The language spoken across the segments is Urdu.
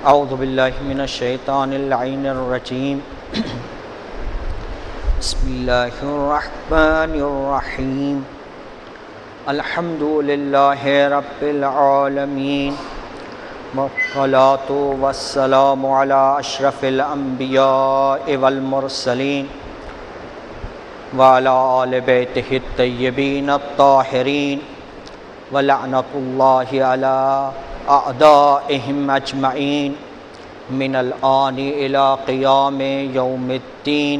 اعوذ باللہ من الشیطان اللعین الرجیم بسم اللہ الرحمن الرحیم الحمد للہ رب العالمین والصلاة والسلام علی اشرف الانبیاء والمرسلین وعلی آل بیتہ الطیبین الطاہرین ولعنۃ اللہ علی اعدائهم اجمعین من الآن الى قیام یوم الدین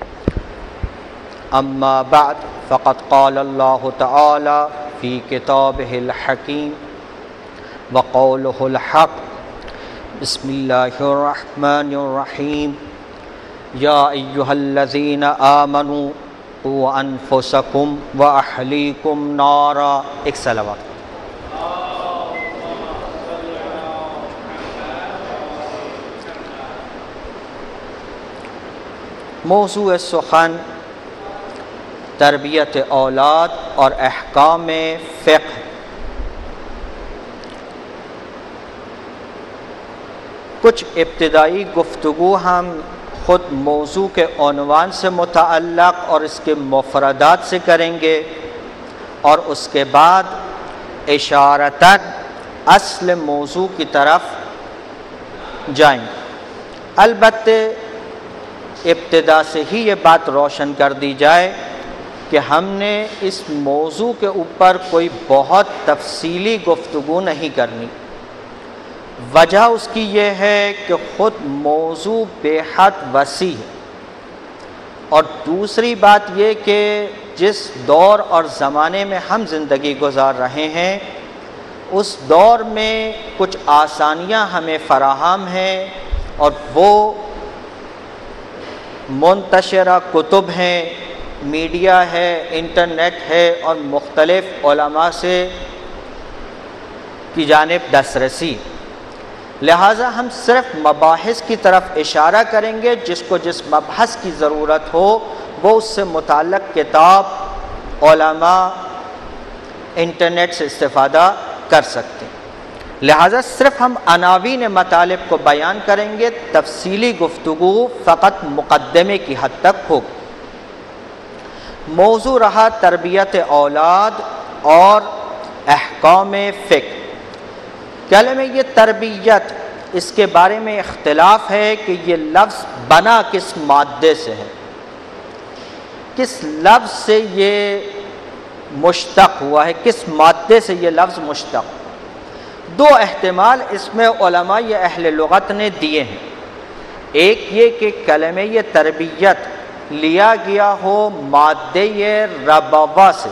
اما بعد فقد قال اللہ تعالی فی کتابہ الحکیم وقولہ الحق بسم اللہ الرحمن الرحیم یا ایہا الذین آمنوا قوا انفسکم واہلیکم نارا. ایک صلوات. موضوع سخن تربیت اولاد اور احکام فقہ. کچھ ابتدائی گفتگو ہم خود موضوع کے عنوان سے متعلق اور اس کے مفردات سے کریں گے اور اس کے بعد اشارتاً اصل موضوع کی طرف جائیں گے. البتہ ابتدا سے ہی یہ بات روشن کر دی جائے کہ ہم نے اس موضوع کے اوپر کوئی بہت تفصیلی گفتگو نہیں کرنی. وجہ اس کی یہ ہے کہ خود موضوع بے حد وسیع ہے، اور دوسری بات یہ کہ جس دور اور زمانے میں ہم زندگی گزار رہے ہیں اس دور میں کچھ آسانیاں ہمیں فراہم ہیں، اور وہ منتشرہ کتب ہیں، میڈیا ہے، انٹرنیٹ ہے، اور مختلف علماء سے کی جانب دسترسی. لہٰذا ہم صرف مباحث کی طرف اشارہ کریں گے. جس کو جس مبحث کی ضرورت ہو وہ اس سے متعلق کتاب، علماء، انٹرنیٹ سے استفادہ کر سکتے ہیں. لہٰذا صرف ہم عناوین مطالب کو بیان کریں گے، تفصیلی گفتگو فقط مقدمے کی حد تک ہوگی. موضوع رہا تربیت اولاد اور احکام فقہ. کلمہ یہ تربیت، اس کے بارے میں اختلاف ہے کہ یہ لفظ بنا کس مادے سے ہے، کس لفظ سے یہ مشتق ہوا ہے، کس مادے سے یہ لفظ مشتق. دو احتمال اس میں علماء اہل لغت نے دیے ہیں. ایک یہ کہ کلمہ یہ تربیت لیا گیا ہو مادہ ربوا سے.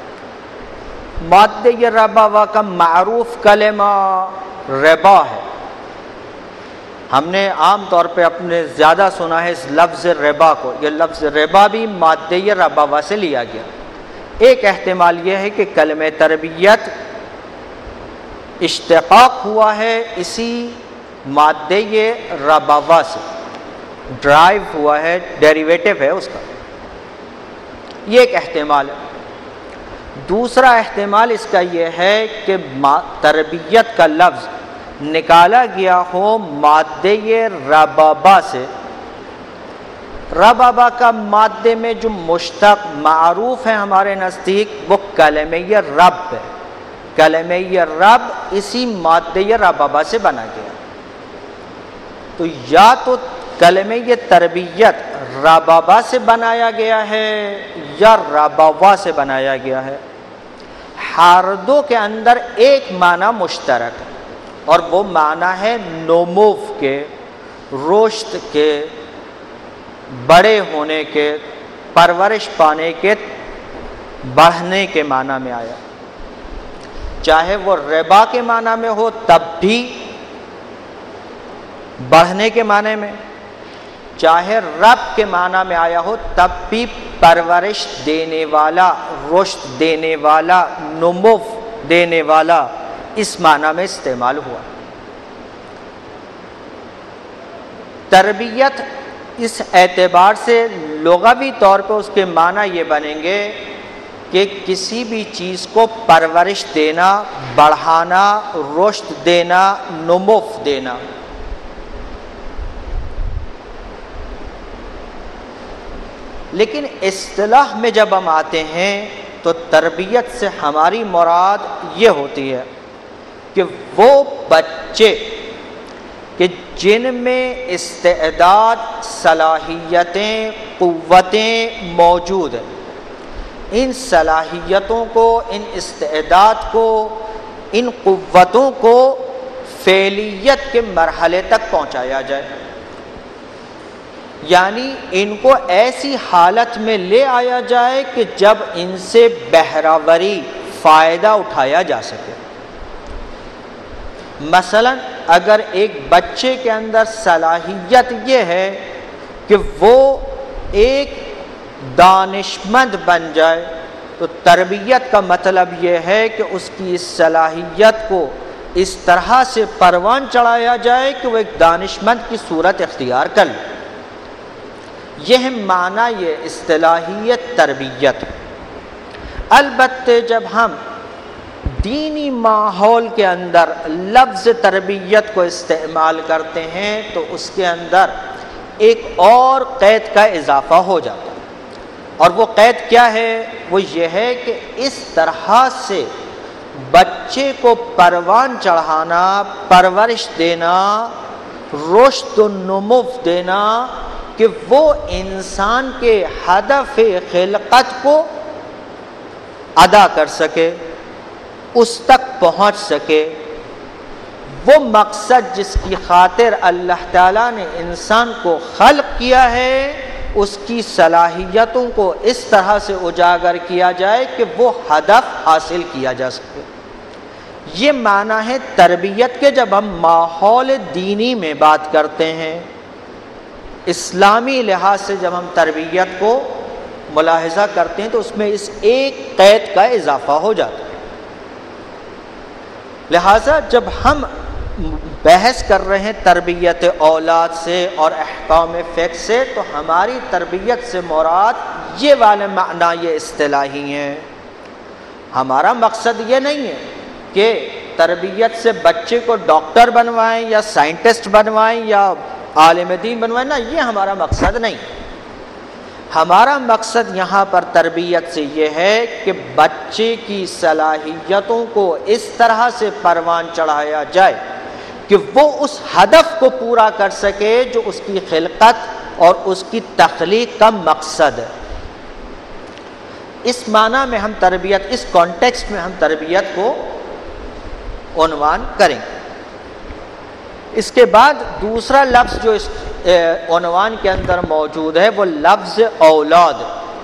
مادہ ربوا کا معروف کلمہ ربا ہے. ہم نے عام طور پہ اپنے زیادہ سنا ہے اس لفظ ربا کو. یہ لفظ ربا بھی مادہ ربوا سے لیا گیا. ایک احتمال یہ ہے کہ کلمہ تربیت اشتقاق ہوا ہے اسی مادہ ربوا سے، ڈرائیو ہوا ہے، ڈیریویٹو ہے اس کا. یہ ایک احتمال ہے. دوسرا احتمال اس کا یہ ہے کہ تربیت کا لفظ نکالا گیا ہو مادہ ربابا سے. ربابا کا مادے میں جو مشتق معروف ہے ہمارے نزدیک وہ کلمہ رب ہے. کلمہ رب اسی مادہ ربابا سے بنا گیا. تو یا تو کلمہ تربیت ربابا سے بنایا گیا ہے یا ربوا سے بنایا گیا ہے. ہر دو کے اندر ایک معنی مشترک ہے، اور وہ معنی ہے نمو کے، رشد کے، بڑے ہونے کے، پرورش پانے کے، بڑھنے کے معنی میں آیا. چاہے وہ ربا کے معنی میں ہو تب بھی بڑھنے کے معنی میں، چاہے رب کے معنی میں آیا ہو تب بھی پرورش دینے والا، رشد دینے والا، نمو دینے والا، اس معنی میں استعمال ہوا. تربیت اس اعتبار سے لغوی طور پہ اس کے معنی یہ بنیں گے کہ کسی بھی چیز کو پرورش دینا، بڑھانا، رشد دینا، نمو دینا. لیکن اصطلاح میں جب ہم آتے ہیں تو تربیت سے ہماری مراد یہ ہوتی ہے کہ وہ بچے کہ جن میں استعداد، صلاحیتیں، قوتیں موجود ہیں، ان صلاحیتوں کو، ان استعداد کو، ان قوتوں کو فعلیت کے مرحلے تک پہنچایا جائے، یعنی ان کو ایسی حالت میں لے آیا جائے کہ جب ان سے بہرہوری، فائدہ اٹھایا جا سکے۔ مثلا اگر ایک بچے کے اندر صلاحیت یہ ہے کہ وہ ایک دانشمند بن جائے، تو تربیت کا مطلب یہ ہے کہ اس کی اس صلاحیت کو اس طرح سے پروان چڑھایا جائے کہ وہ ایک دانشمند کی صورت اختیار کر لے۔ یہ معنی یہ اصطلاحیت تربیت۔ البتہ جب ہم دینی ماحول کے اندر لفظ تربیت کو استعمال کرتے ہیں تو اس کے اندر ایک اور قید کا اضافہ ہو جاتا ہے، اور وہ قید کیا ہے؟ وہ یہ ہے کہ اس طرح سے بچے کو پروان چڑھانا، پرورش دینا، رشد و نمو دینا کہ وہ انسان کے ہدف خلقت کو ادا کر سکے، اس تک پہنچ سکے۔ وہ مقصد جس کی خاطر اللہ تعالیٰ نے انسان کو خلق کیا ہے، اس کی صلاحیتوں کو اس طرح سے اجاگر کیا جائے کہ وہ ہدف حاصل کیا جا سکے۔ یہ معنی ہے تربیت کے جب ہم ماحول دینی میں بات کرتے ہیں، اسلامی لحاظ سے جب ہم تربیت کو ملاحظہ کرتے ہیں تو اس میں اس ایک قید کا اضافہ ہو جاتا ہے۔ لہٰذا جب ہم بحث کر رہے ہیں تربیت اولاد سے اور احکام فقہ سے، تو ہماری تربیت سے مراد یہ والے معنی یہ اصطلاحی ہیں۔ ہمارا مقصد یہ نہیں ہے کہ تربیت سے بچے کو ڈاکٹر بنوائیں یا سائنٹسٹ بنوائیں یا عالم دین بنوائیں، نہ، یہ ہمارا مقصد نہیں۔ ہمارا مقصد یہاں پر تربیت سے یہ ہے کہ بچے کی صلاحیتوں کو اس طرح سے پروان چڑھایا جائے کہ وہ اس ہدف کو پورا کر سکے جو اس کی خلقت اور اس کی تخلیق کا مقصد ہے۔ اس معنی میں ہم تربیت، اس کانٹیکسٹ میں ہم تربیت کو عنوان کریں۔ اس کے بعد دوسرا لفظ جو اس عنوان کے اندر موجود ہے وہ لفظ اولاد۔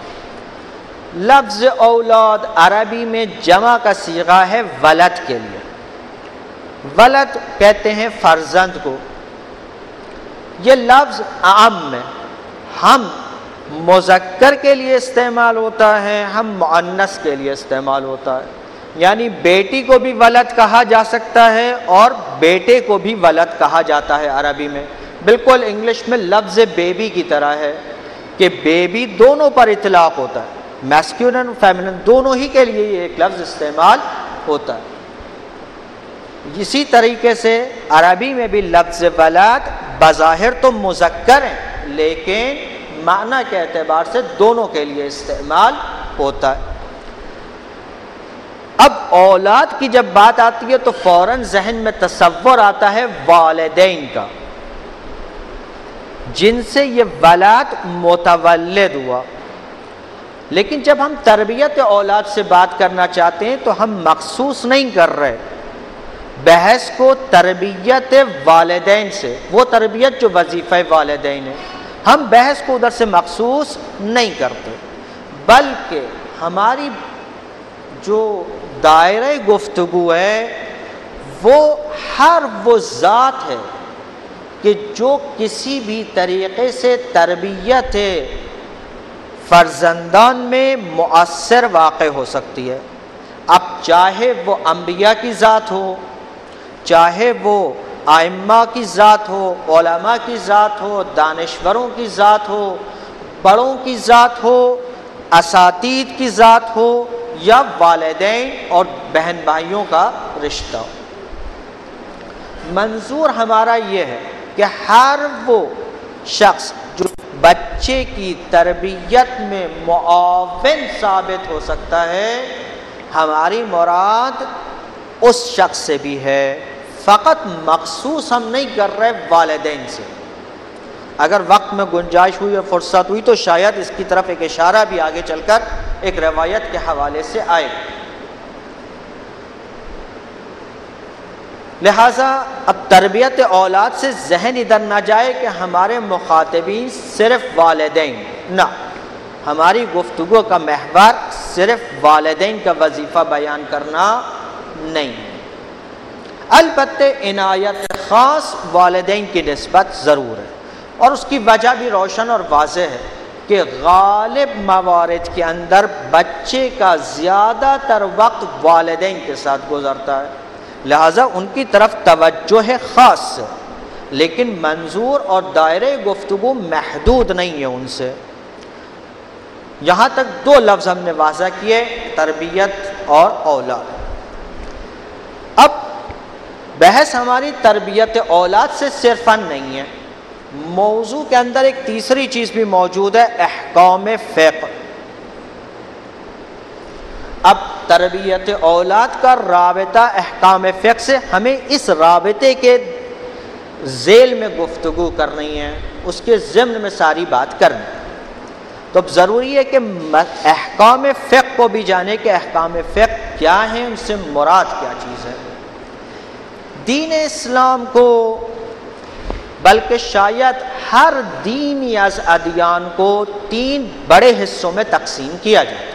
لفظ اولاد عربی میں جمع کا صیغہ ہے ولد کے لیے۔ ولد کہتے ہیں فرزند کو۔ یہ لفظ عام ہے، ہم مذکر کے لیے استعمال ہوتا ہے، ہم مؤنث کے لیے استعمال ہوتا ہے، یعنی بیٹی کو بھی ولد کہا جا سکتا ہے اور بیٹے کو بھی ولد کہا جاتا ہے عربی میں۔ بالکل انگلش میں لفظ بیبی کی طرح ہے کہ بیبی دونوں پر اطلاق ہوتا ہے، میسکولن اور فیمنن دونوں ہی کے لیے یہ ایک لفظ استعمال ہوتا ہے۔ اسی طریقے سے عربی میں بھی لفظ ولد بظاہر تو مذکر ہے لیکن معنی کے اعتبار سے دونوں کے لیے استعمال ہوتا ہے۔ اب اولاد کی جب بات آتی ہے تو فوراً ذہن میں تصور آتا ہے والدین کا، جن سے یہ ولد متولد ہوا۔ لیکن جب ہم تربیت اولاد سے بات کرنا چاہتے ہیں تو ہم مخصوص نہیں کر رہے بحث کو تربیت والدین سے، وہ تربیت جو وظیفہ والدین ہے، ہم بحث کو ادھر سے مخصوص نہیں کرتے، بلکہ ہماری جو دائرہ گفتگو ہے وہ ہر وہ ذات ہے کہ جو کسی بھی طریقے سے تربیت فرزندان میں مؤثر واقع ہو سکتی ہے۔ اب چاہے وہ انبیاء کی ذات ہو، چاہے وہ ائمہ کی ذات ہو، علماء کی ذات ہو، دانشوروں کی ذات ہو، بڑوں کی ذات ہو، اساتید کی ذات ہو، یا والدین اور بہن بھائیوں کا رشتہ ہو۔ منظور ہمارا یہ ہے کہ ہر وہ شخص جو بچے بچے کی تربیت میں معاون ثابت ہو سکتا ہے، ہماری مراد اس شخص سے بھی ہے، فقط مخصوص ہم نہیں کر رہے والدین سے۔ اگر وقت میں گنجائش ہوئی اور فرصت ہوئی تو شاید اس کی طرف ایک اشارہ بھی آگے چل کر ایک روایت کے حوالے سے آئے۔ لہٰذا اب تربیت اولاد سے ذہن ادھر نہ جائے کہ ہمارے مخاطبین صرف والدین، نہ، ہماری گفتگو کا محور صرف والدین کا وظیفہ بیان کرنا نہیں، البتہ عنایت خاص والدین کی نسبت ضرور ہے، اور اس کی وجہ بھی روشن اور واضح ہے کہ غالب موارد کے اندر بچے کا زیادہ تر وقت والدین کے ساتھ گزرتا ہے، لہٰذا ان کی طرف توجہ ہے خاص، لیکن منظور اور دائرے گفتگو محدود نہیں ہے ان سے۔ یہاں تک دو لفظ ہم نے واضح کیے، تربیت اور اولاد۔ اب بحث ہماری تربیت اولاد سے صرفاً نہیں ہے، موضوع کے اندر ایک تیسری چیز بھی موجود ہے، احکام فقہ۔ اب تربیت اولاد کا رابطہ احکام فقہ سے، ہمیں اس رابطے کے ذیل میں گفتگو کرنی ہے، اس کے ضمن میں ساری بات کرنی ہے۔ تو اب ضروری ہے کہ احکام فقہ کو بھی جانے کہ احکام فقہ کیا ہیں، ان سے مراد کیا چیز ہے۔ دین اسلام کو، بلکہ شاید ہر دین یا ادیان کو، تین بڑے حصوں میں تقسیم کیا جاتا ہے،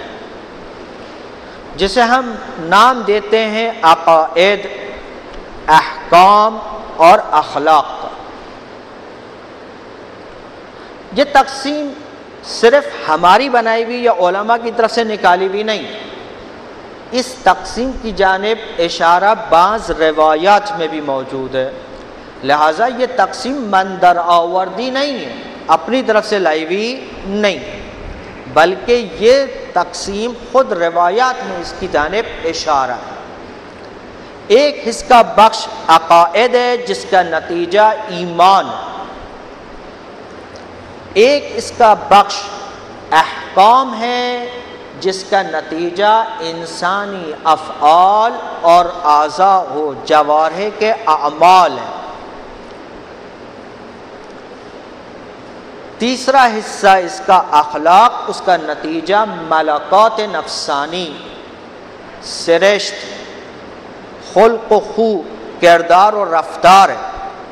جسے ہم نام دیتے ہیں عقائد، احکام اور اخلاق کا۔ یہ تقسیم صرف ہماری بنائی ہوئی یا علماء کی طرف سے نکالی ہوئی نہیں، اس تقسیم کی جانب اشارہ بعض روایات میں بھی موجود ہے، لہٰذا یہ تقسیم من در آوردی نہیں ہے، اپنی طرف سے لائی ہوئی نہیں، بلکہ یہ تقسیم خود روایات میں اس کی جانب اشارہ ہے۔ ایک اس کا بخش عقائد ہے جس کا نتیجہ ایمان ہے، ایک اس کا بخش احکام ہے جس کا نتیجہ انسانی افعال اور اعضاء و جوارح کے اعمال ہیں، تیسرا حصہ اس کا اخلاق، اس کا نتیجہ ملکات نفسانی، سرشت، خلق و خو، کردار و رفتار ہے۔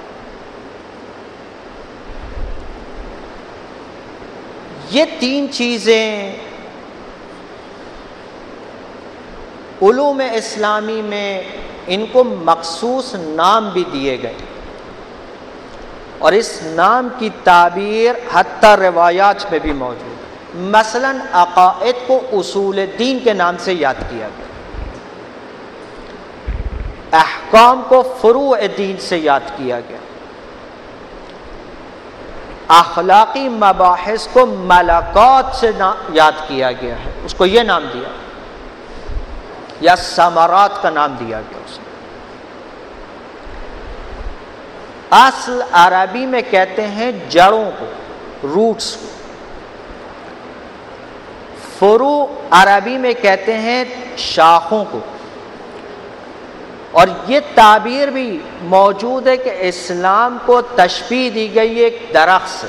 یہ تین چیزیں علوم اسلامی میں ان کو مخصوص نام بھی دیے گئے، اور اس نام کی تعبیر حتی روایات میں بھی موجود ہے۔ مثلا عقائد کو اصول دین کے نام سے یاد کیا گیا، احکام کو فروع دین سے یاد کیا گیا، اخلاقی مباحث کو ملکات سے یاد کیا گیا ہے، اس کو یہ نام دیا، یا ثمرات کا نام دیا گیا اس کو۔ اصل عربی میں کہتے ہیں جڑوں کو، روٹس کو، فروع عربی میں کہتے ہیں شاخوں کو، اور یہ تعبیر بھی موجود ہے کہ اسلام کو تشبیہ دی گئی ایک درخت سے،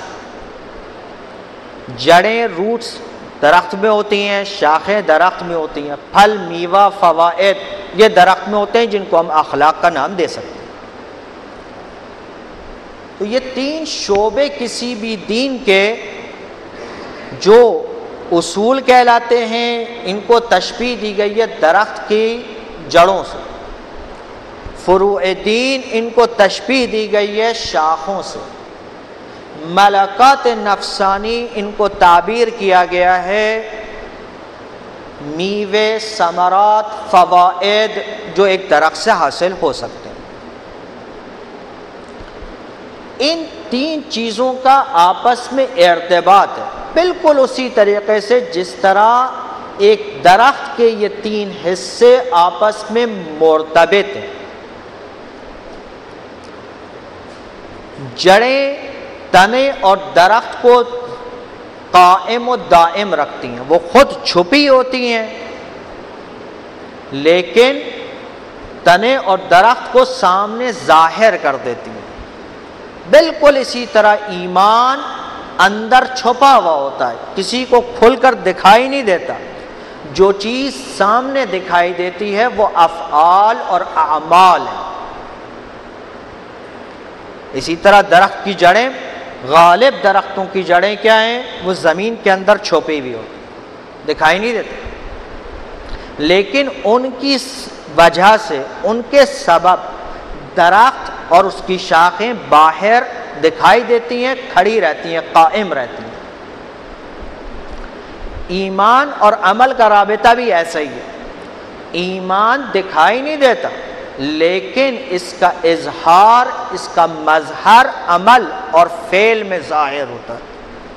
جڑیں روٹس درخت میں ہوتی ہیں، شاخیں درخت میں ہوتی ہیں، پھل میوہ فوائد یہ درخت میں ہوتے ہیں جن کو ہم اخلاق کا نام دے سکتے ہیں۔ تو یہ تین شعبے کسی بھی دین کے جو اصول کہلاتے ہیں، ان کو تشبیہ دی گئی ہے درخت کی جڑوں سے، فروع دین ان کو تشبیہ دی گئی ہے شاخوں سے، ملکات نفسانی ان کو تعبیر کیا گیا ہے میوے، ثمرات، فوائد جو ایک درخت سے حاصل ہو سکتے ہیں۔ ان تین چیزوں کا آپس میں ارتباط ہے، بالکل اسی طریقے سے جس طرح ایک درخت کے یہ تین حصے آپس میں مرتبط ہیں۔ جڑیں، تنے اور درخت کو قائم و دائم رکھتی ہیں، وہ خود چھپی ہوتی ہیں لیکن تنے اور درخت کو سامنے ظاہر کر دیتی ہیں۔ بالکل اسی طرح ایمان اندر چھپا ہوا ہوتا ہے، کسی کو کھل کر دکھائی نہیں دیتا، جو چیز سامنے دکھائی دیتی ہے وہ افعال اور اعمال ہیں۔ اسی طرح درخت کی جڑیں، غالب درختوں کی جڑیں کیا ہیں؟ وہ زمین کے اندر چھپی ہوئی ہوتی ہیں، دکھائی نہیں دیتی، لیکن ان کی وجہ سے، ان کے سبب درخت اور اس کی شاخیں باہر دکھائی دیتی ہیں، کھڑی رہتی ہیں، قائم رہتی ہیں۔ ایمان اور عمل کا رابطہ بھی ایسا ہی ہے، ایمان دکھائی نہیں دیتا لیکن اس کا اظہار، اس کا مظہر عمل اور فعل میں ظاہر ہوتا ہے۔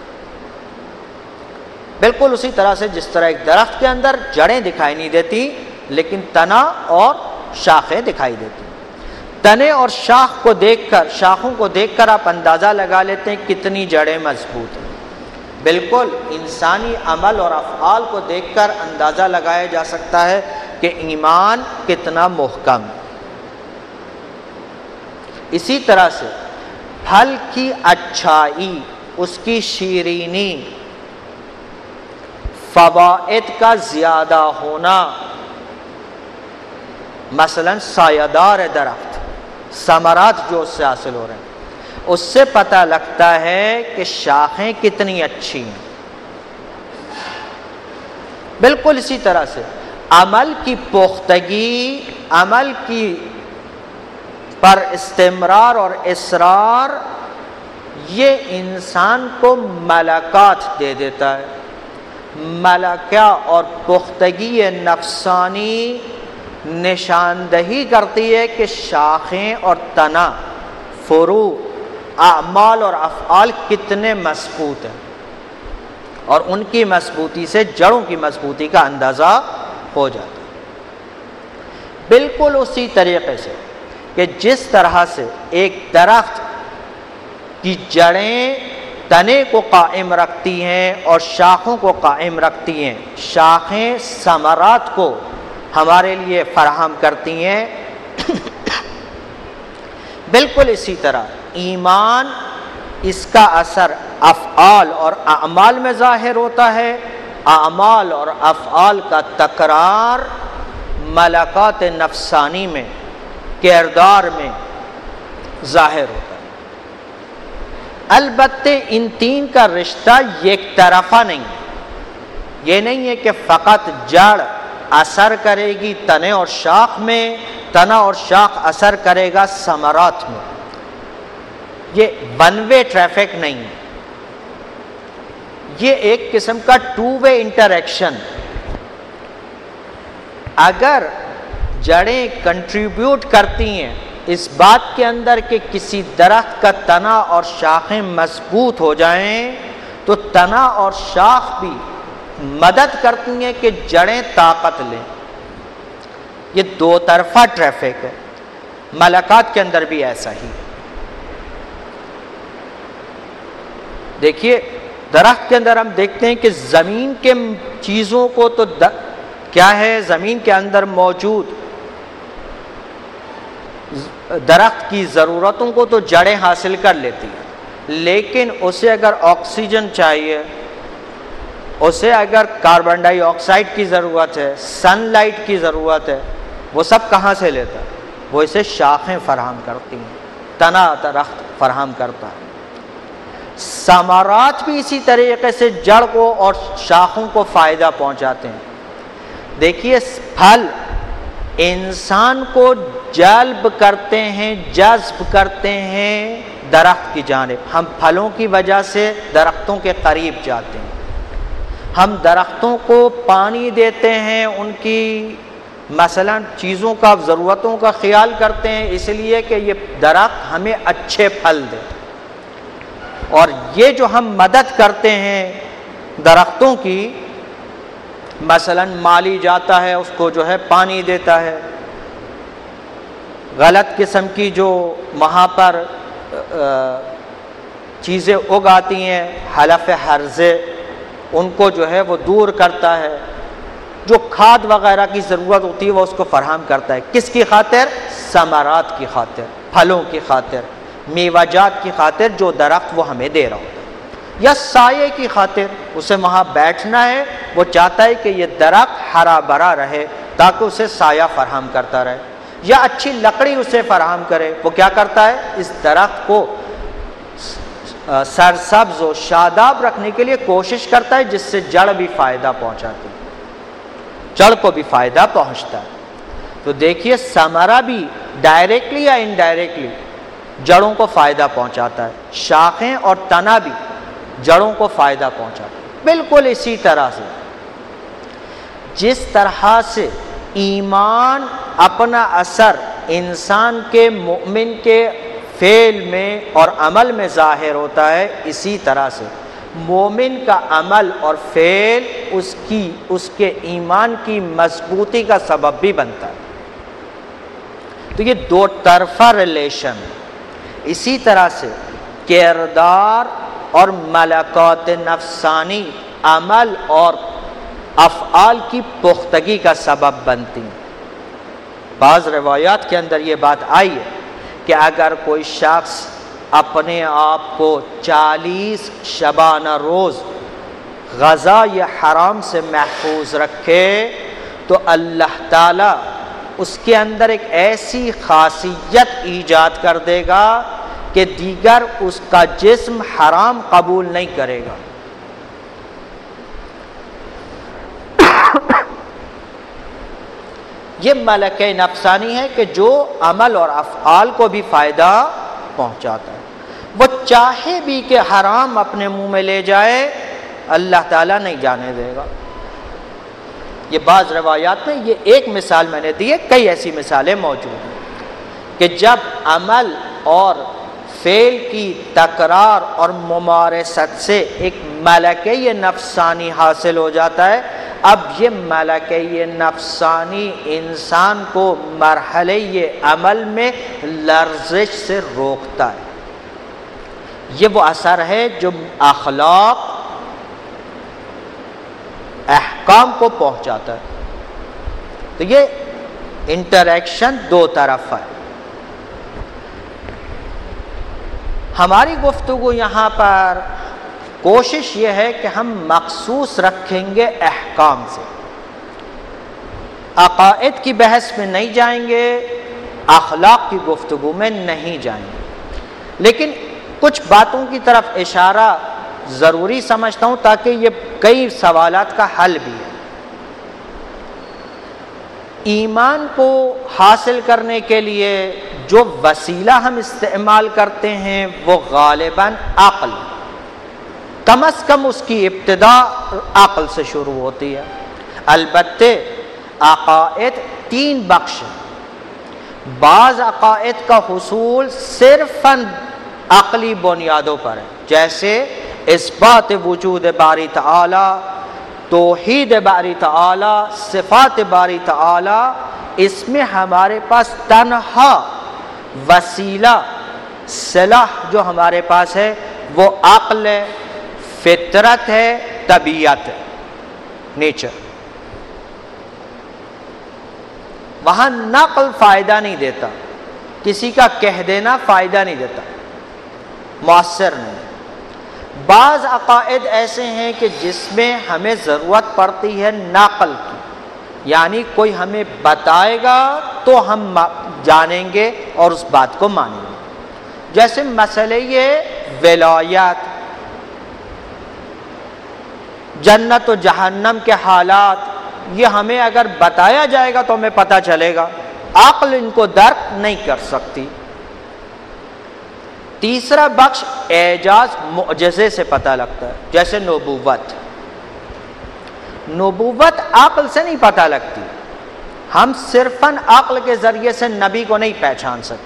بالکل اسی طرح سے جس طرح ایک درخت کے اندر جڑیں دکھائی نہیں دیتی لیکن تنا اور شاخیں دکھائی دیتی ہیں۔ تنے اور شاخ کو دیکھ کر، شاخوں کو دیکھ کر آپ اندازہ لگا لیتے ہیں کتنی جڑیں مضبوط ہیں۔ بالکل انسانی عمل اور افعال کو دیکھ کر اندازہ لگایا جا سکتا ہے کہ ایمان کتنا محکم ہے۔ اسی طرح سے پھل کی اچھائی، اس کی شیرینی، فوائد کا زیادہ ہونا، مثلا سایہ دار درخت، ثمرات جو اس سے حاصل ہو رہے ہیں، اس سے پتہ لگتا ہے کہ شاخیں کتنی اچھی ہیں۔ بالکل اسی طرح سے عمل کی پختگی، عمل کی پر استمرار اور اصرار، یہ انسان کو ملکات دے دیتا ہے۔ ملکہ اور پختگی نفسانی نشاندہی کرتی ہے کہ شاخیں اور تنا، فروع، اعمال اور افعال کتنے مضبوط ہیں، اور ان کی مضبوطی سے جڑوں کی مضبوطی کا اندازہ ہو جاتا ہے۔ بالکل اسی طریقے سے کہ جس طرح سے ایک درخت کی جڑیں تنے کو قائم رکھتی ہیں اور شاخوں کو قائم رکھتی ہیں، شاخیں ثمرات کو ہمارے لیے فراہم کرتی ہیں، بالکل اسی طرح ایمان، اس کا اثر افعال اور اعمال میں ظاہر ہوتا ہے، اعمال اور افعال کا تکرار ملکات نفسانی میں، کردار میں ظاہر ہوتا ہے۔ البتہ ان تین کا رشتہ یک طرفہ نہیں، یہ نہیں ہے کہ فقط جڑ اثر کرے گی تنے اور شاخ میں، تنا اور شاخ اثر کرے گا ثمرات میں، یہ ون وے ٹریفک نہیں ہے، یہ ایک قسم کا ٹو وے انٹریکشن۔ اگر جڑیں کنٹریبیوٹ کرتی ہیں اس بات کے اندر کہ کسی درخت کا تنا اور شاخیں مضبوط ہو جائیں، تو تنا اور شاخ بھی مدد کرتی ہیں کہ جڑیں طاقت لیں۔ یہ دو طرفہ ٹریفک ہے، ملکات کے اندر بھی ایسا ہی۔ دیکھیے درخت کے اندر ہم دیکھتے ہیں کہ زمین کے چیزوں کو تو کیا ہے، زمین کے اندر موجود درخت کی ضرورتوں کو تو جڑیں حاصل کر لیتی ہیں، لیکن اسے اگر آکسیجن چاہیے، اسے اگر کاربن ڈائی آکسائڈ کی ضرورت ہے، سن لائٹ کی ضرورت ہے، وہ سب کہاں سے لیتا ہے؟ وہ اسے شاخیں فراہم کرتی ہیں، تنا درخت فراہم کرتا ہے۔ ثمرات بھی اسی طریقے سے جڑ کو اور شاخوں کو فائدہ پہنچاتے ہیں۔ دیکھیے پھل انسان کو جلب کرتے ہیں، جذب کرتے ہیں درخت کی جانب، ہم پھلوں کی وجہ سے درختوں کے قریب جاتے ہیں، ہم درختوں کو پانی دیتے ہیں، ان کی مثلا چیزوں کا، ضرورتوں کا خیال کرتے ہیں، اس لیے کہ یہ درخت ہمیں اچھے پھل دے، اور یہ جو ہم مدد کرتے ہیں درختوں کی، مثلا مالی جاتا ہے اس کو جو ہے پانی دیتا ہے، غلط قسم کی جو وہاں پر چیزیں اگاتی ہیں، حلف ہرزے ان کو جو ہے وہ دور کرتا ہے، جو کھاد وغیرہ کی ضرورت ہوتی ہے وہ اس کو فراہم کرتا ہے۔ کس کی خاطر؟ ثمرات کی خاطر، پھلوں کی خاطر، میوہ جات کی خاطر جو درخت وہ ہمیں دے رہا ہوتا ہے، یا سائے کی خاطر، اسے وہاں بیٹھنا ہے، وہ چاہتا ہے کہ یہ درخت ہرا بھرا رہے تاکہ اسے سایہ فراہم کرتا رہے، یا اچھی لکڑی اسے فراہم کرے، وہ کیا کرتا ہے؟ اس درخت کو سرسبز و شاداب رکھنے کے لیے کوشش کرتا ہے، جس سے جڑ بھی فائدہ پہنچاتی ہے، جڑ کو بھی فائدہ پہنچتا ہے۔ تو دیکھیے ثمرہ بھی ڈائریکٹلی یا انڈائریکٹلی جڑوں کو فائدہ پہنچاتا ہے، شاخیں اور تنا بھی جڑوں کو فائدہ پہنچاتا ہے۔ بالکل اسی طرح سے جس طرح سے ایمان اپنا اثر انسان کے مومن کے فعل میں اور عمل میں ظاہر ہوتا ہے، اسی طرح سے مومن کا عمل اور فعل اس کے ایمان کی مضبوطی کا سبب بھی بنتا ہے۔ تو یہ دو طرفہ ریلیشن۔ اسی طرح سے کردار اور ملکات نفسانی عمل اور افعال کی پختگی کا سبب بنتی ہیں۔ بعض روایات کے اندر یہ بات آئی ہے کہ اگر کوئی شخص اپنے آپ کو 40 شبانہ روز غذا یا حرام سے محفوظ رکھے تو اللہ تعالی اس کے اندر ایک ایسی خاصیت ایجاد کر دے گا کہ دیگر اس کا جسم حرام قبول نہیں کرے گا۔ یہ ملکہ نفسانی ہے کہ جو عمل اور افعال کو بھی فائدہ پہنچاتا ہے۔ وہ چاہے بھی کہ حرام اپنے منہ میں لے جائے، اللہ تعالیٰ نہیں جانے دے گا۔ یہ بعض روایات میں یہ ایک مثال میں نے دی ہے، کئی ایسی مثالیں موجود ہیں کہ جب عمل اور فعل کی تکرار اور ممارست سے ایک ملکہ نفسانی حاصل ہو جاتا ہے، اب یہ ملکہ نفسانی انسان کو مرحلے یہ عمل میں لرزش سے روکتا ہے۔ یہ وہ اثر ہے جو اخلاق احکام کو پہنچاتا ہے۔ تو یہ انٹریکشن دو طرف ہے۔ ہماری گفتگو یہاں پر کوشش یہ ہے کہ ہم مخصوص رکھیں گے احکام سے، عقائد کی بحث میں نہیں جائیں گے، اخلاق کی گفتگو میں نہیں جائیں گے، لیکن کچھ باتوں کی طرف اشارہ ضروری سمجھتا ہوں تاکہ یہ کئی سوالات کا حل بھی ہے۔ ایمان کو حاصل کرنے کے لیے جو وسیلہ ہم استعمال کرتے ہیں وہ غالباً عقل، کم از کم اس کی ابتدا عقل سے شروع ہوتی ہے۔ البتہ عقائد تین بخش ہیں۔ بعض عقائد کا حصول صرفاً عقلی بنیادوں پر ہے، جیسے اثبات وجود باری تعالی، توحید باری تعالی، صفات باری تعالی۔ اس میں ہمارے پاس تنہا وسیلہ صلاح جو ہمارے پاس ہے وہ عقل ہے، فطرت ہے، طبیعت ہے، نیچر۔ وہاں نقل فائدہ نہیں دیتا، کسی کا کہہ دینا فائدہ نہیں دیتا، مؤثر نہیں۔ بعض عقائد ایسے ہیں کہ جس میں ہمیں ضرورت پڑتی ہے نقل کی، یعنی کوئی ہمیں بتائے گا تو ہم جانیں گے اور اس بات کو مانیں گے۔ جیسے مسئلہ یہ ولایت، جنت و جہنم کے حالات، یہ ہمیں اگر بتایا جائے گا تو ہمیں پتہ چلے گا، عقل ان کو درک نہیں کر سکتی۔ تیسرا بخش اعجاز معجزے سے پتہ لگتا ہے، جیسے نبوت۔ نبوت عقل سے نہیں پتہ لگتی، ہم صرفاً عقل کے ذریعے سے نبی کو نہیں پہچان سکتے۔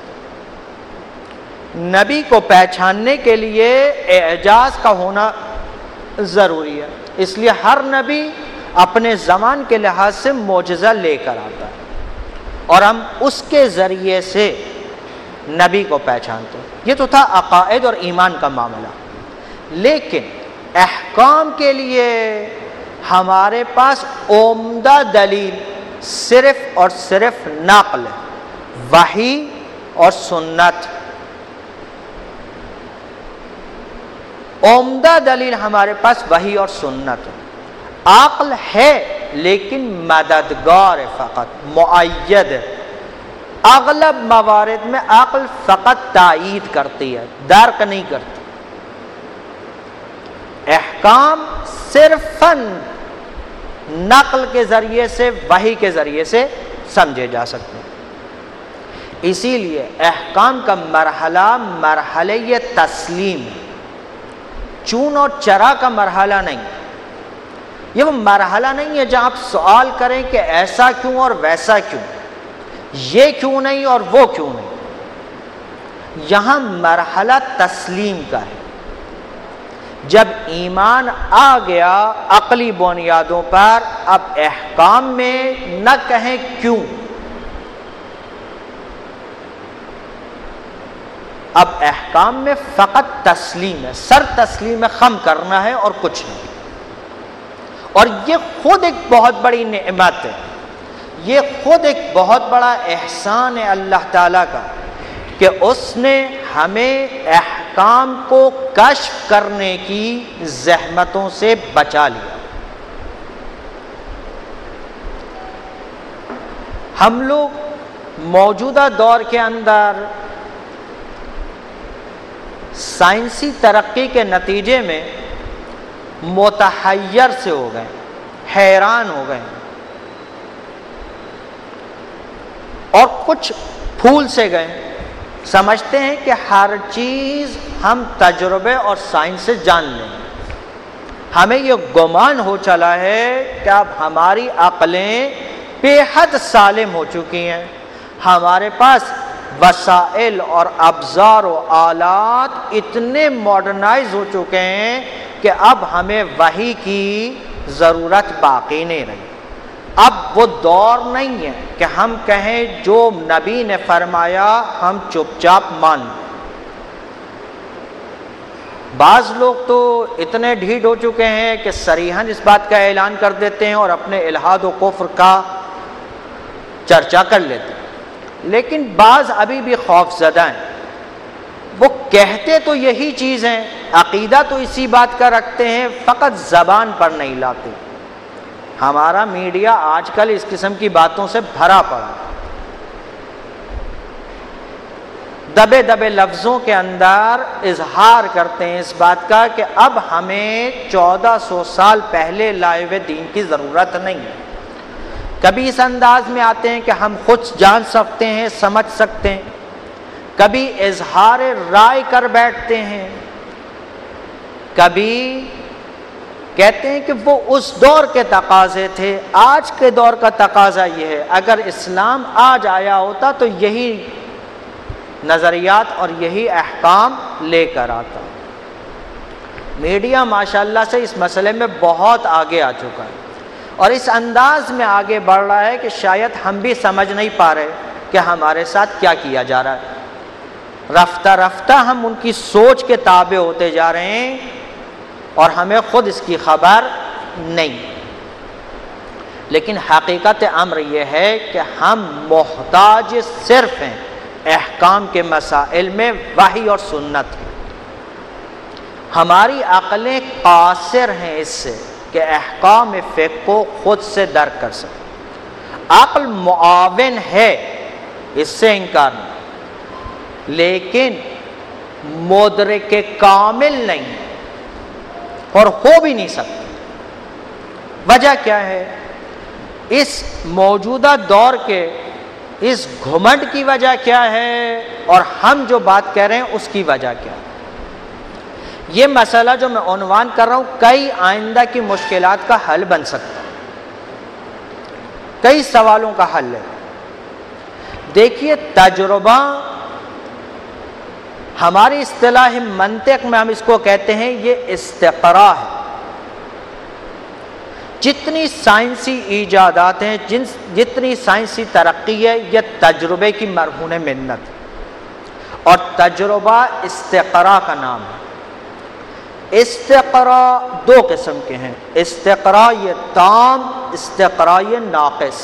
نبی کو پہچاننے کے لیے اعجاز کا ہونا ضروری ہے، اس لیے ہر نبی اپنے زمان کے لحاظ سے معجزہ لے کر آتا ہے اور ہم اس کے ذریعے سے نبی کو پہچانتے ہیں۔ یہ تو تھا عقائد اور ایمان کا معاملہ، لیکن احکام کے لیے ہمارے پاس عمدہ دلیل صرف اور صرف نقل ہے، وحی اور سنت۔ عمدہ دلیل ہمارے پاس وحی اور سنت ہے۔ عقل ہے لیکن مددگار ہے، فقط مؤید ہے۔ اغلب موارد میں عقل فقط تائید کرتی ہے، درک نہیں کرتی۔ احکام صرفاً نقل کے ذریعے سے، وحی کے ذریعے سے سمجھے جا سکتے ہیں۔ اسی لیے احکام کا مرحلہ مرحلہ تسلیم، چون اور چرا کا مرحلہ نہیں۔ یہ وہ مرحلہ نہیں ہے جہاں آپ سوال کریں کہ ایسا کیوں اور ویسا کیوں، یہ کیوں نہیں اور وہ کیوں نہیں۔ یہاں مرحلہ تسلیم کا ہے۔ جب ایمان آ گیا عقلی بنیادوں پر، اب احکام میں نہ کہیں کیوں، اب احکام میں فقط تسلیم ہے، سر تسلیم خم کرنا ہے اور کچھ نہیں۔ اور یہ خود ایک بہت بڑی نعمت ہے، یہ خود ایک بہت بڑا احسان ہے اللہ تعالیٰ کا کہ اس نے ہمیں احکام کو کشف کرنے کی زحمتوں سے بچا لیا۔ ہم لوگ موجودہ دور کے اندر سائنسی ترقی کے نتیجے میں متحیر سے ہو گئے، حیران ہو گئے، اور کچھ پھول سے گئے۔ سمجھتے ہیں کہ ہر چیز ہم تجربے اور سائنس سے جان لیں۔ ہمیں یہ گمان ہو چلا ہے کہ اب ہماری عقلیں بے حد سالم ہو چکی ہیں، ہمارے پاس وسائل اور ابزار و آلات اتنے ماڈرنائز ہو چکے ہیں کہ اب ہمیں وحی کی ضرورت باقی نہیں رہی۔ اب وہ دور نہیں ہے کہ ہم کہیں جو نبی نے فرمایا ہم چپ چاپ مان لیں۔ بعض لوگ تو اتنے ڈھیٹ ہو چکے ہیں کہ صریحاً اس بات کا اعلان کر دیتے ہیں اور اپنے الحاد و کفر کا چرچا کر لیتے ہیں، لیکن بعض ابھی بھی خوف زدہ ہیں۔ وہ کہتے تو یہی چیز ہیں، عقیدہ تو اسی بات کا رکھتے ہیں، فقط زبان پر نہیں لاتے۔ ہمارا میڈیا آج کل اس قسم کی باتوں سے بھرا پڑا، دبے دبے لفظوں کے اندر اظہار کرتے ہیں اس بات کا کہ اب ہمیں 1400 سال پہلے لائے ہوئے دین کی ضرورت نہیں ہے۔ کبھی اس انداز میں آتے ہیں کہ ہم خود جان سکتے ہیں، سمجھ سکتے ہیں، کبھی اظہار رائے کر بیٹھتے ہیں، کبھی کہتے ہیں کہ وہ اس دور کے تقاضے تھے، آج کے دور کا تقاضا یہ ہے۔ اگر اسلام آج آیا ہوتا تو یہی نظریات اور یہی احکام لے کر آتا۔ میڈیا ماشاءاللہ سے اس مسئلے میں بہت آگے آ چکا ہے اور اس انداز میں آگے بڑھ رہا ہے کہ شاید ہم بھی سمجھ نہیں پا رہے کہ ہمارے ساتھ کیا کیا جا رہا ہے۔ رفتہ رفتہ ہم ان کی سوچ کے تابع ہوتے جا رہے ہیں اور ہمیں خود اس کی خبر نہیں۔ لیکن حقیقت امر یہ ہے کہ ہم محتاج صرف ہیں احکام کے مسائل میں وحی اور سنت کی۔ ہماری عقلیں قاصر ہیں اس سے کہ احکام فقہ کو خود سے درک کر سکیں۔ عقل معاون ہے، اس سے انکار نہیں، لیکن مدرک کامل نہیں اور ہو بھی نہیں سکتا۔ وجہ کیا ہے؟ اس موجودہ دور کے اس گھمنڈ کی وجہ کیا ہے اور ہم جو بات کہہ رہے ہیں اس کی وجہ کیا ہے؟ یہ مسئلہ جو میں عنوان کر رہا ہوں کئی آئندہ کی مشکلات کا حل بن سکتا ہے، کئی سوالوں کا حل ہے۔ دیکھیے، تجربہ ہماری اصطلاح منطق میں ہم اس کو کہتے ہیں، یہ استقراء ہے۔ جتنی سائنسی ایجادات ہیں، جتنی سائنسی ترقی ہے، یہ تجربے کی مرہون منت ہے، اور تجربہ استقراء کا نام ہے۔ استقراء دو قسم کے ہیں، استقراء تام، استقراء ناقص۔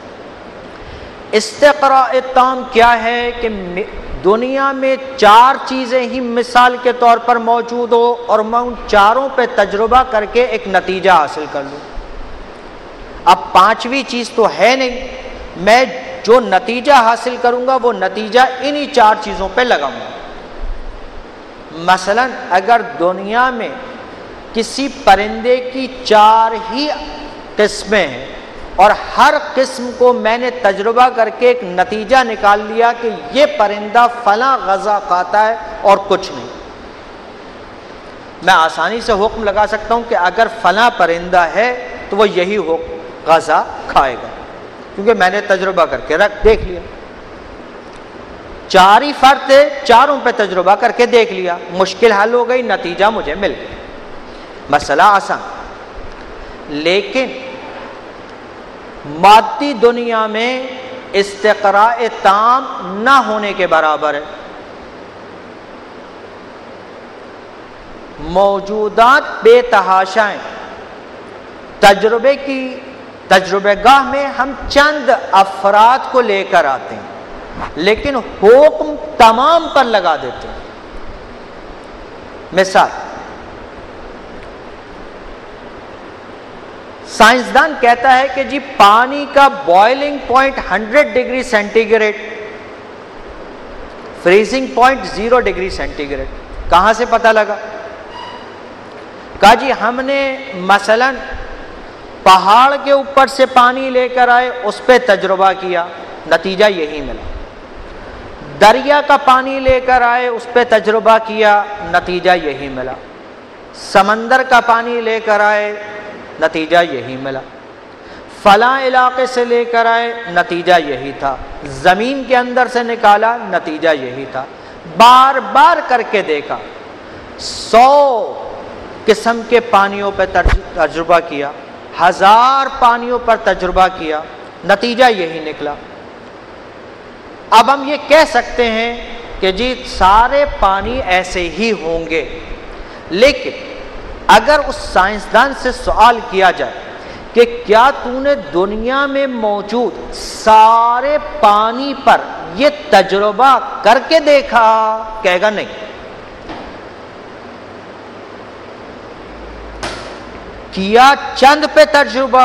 استقراء تام کیا ہے کہ دنیا میں 4 چیزیں ہی مثال کے طور پر موجود ہو اور میں ان چاروں پہ تجربہ کر کے ایک نتیجہ حاصل کر لوں۔ اب 5ویں چیز تو ہے نہیں، میں جو نتیجہ حاصل کروں گا وہ نتیجہ انہی 4 چیزوں پہ لگاؤں گا۔ مثلا اگر دنیا میں کسی پرندے کی 4 ہی قسمیں ہیں اور ہر قسم کو میں نے تجربہ کر کے ایک نتیجہ نکال لیا کہ یہ پرندہ فلاں غذا کھاتا ہے اور کچھ نہیں، میں آسانی سے حکم لگا سکتا ہوں کہ اگر فلاں پرندہ ہے تو وہ یہی غذا کھائے گا، کیونکہ میں نے تجربہ کر کے دیکھ لیا۔ 4 ہی فرد تھے، چاروں پہ تجربہ کر کے دیکھ لیا، مشکل حل ہو گئی، نتیجہ مجھے مل گیا، مسئلہ آسان۔ لیکن مادی دنیا میں استقراء تام نہ ہونے کے برابر ہے۔ موجودات بے تحاشا ہیں، تجربے گاہ میں ہم چند افراد کو لے کر آتے ہیں لیکن حکم تمام پر لگا دیتے ہیں۔ مثال، سائنسدان کہتا ہے کہ جی پانی کا boiling point 100 degree centigrade, freezing point 0 degree centigrade. کہاں سے پتہ لگا؟ کہا جی ہم نے مثلا پہاڑ کے اوپر سے پانی لے کر آئے، اس پہ تجربہ کیا، نتیجہ یہی ملا۔ دریا کا پانی لے کر آئے، اس پہ تجربہ کیا، نتیجہ یہی ملا۔ سمندر کا پانی لے کر آئے، نتیجہ یہی ملا۔ فلاں علاقے سے لے کر آئے، نتیجہ یہی تھا۔ زمین کے اندر سے نکالا، نتیجہ یہی تھا۔ بار بار کر کے دیکھا، 100 قسم کے پانیوں پہ تجربہ کیا، 1000 پانیوں پر تجربہ کیا، نتیجہ یہی نکلا۔ اب ہم یہ کہہ سکتے ہیں کہ جی سارے پانی ایسے ہی ہوں گے، لیکن اگر اس سائنسدان سے سوال کیا جائے کہ کیا تو نے دنیا میں موجود سارے پانی پر یہ تجربہ کر کے دیکھا؟ کہے گا نہیں۔ کیا چند پہ تجربہ،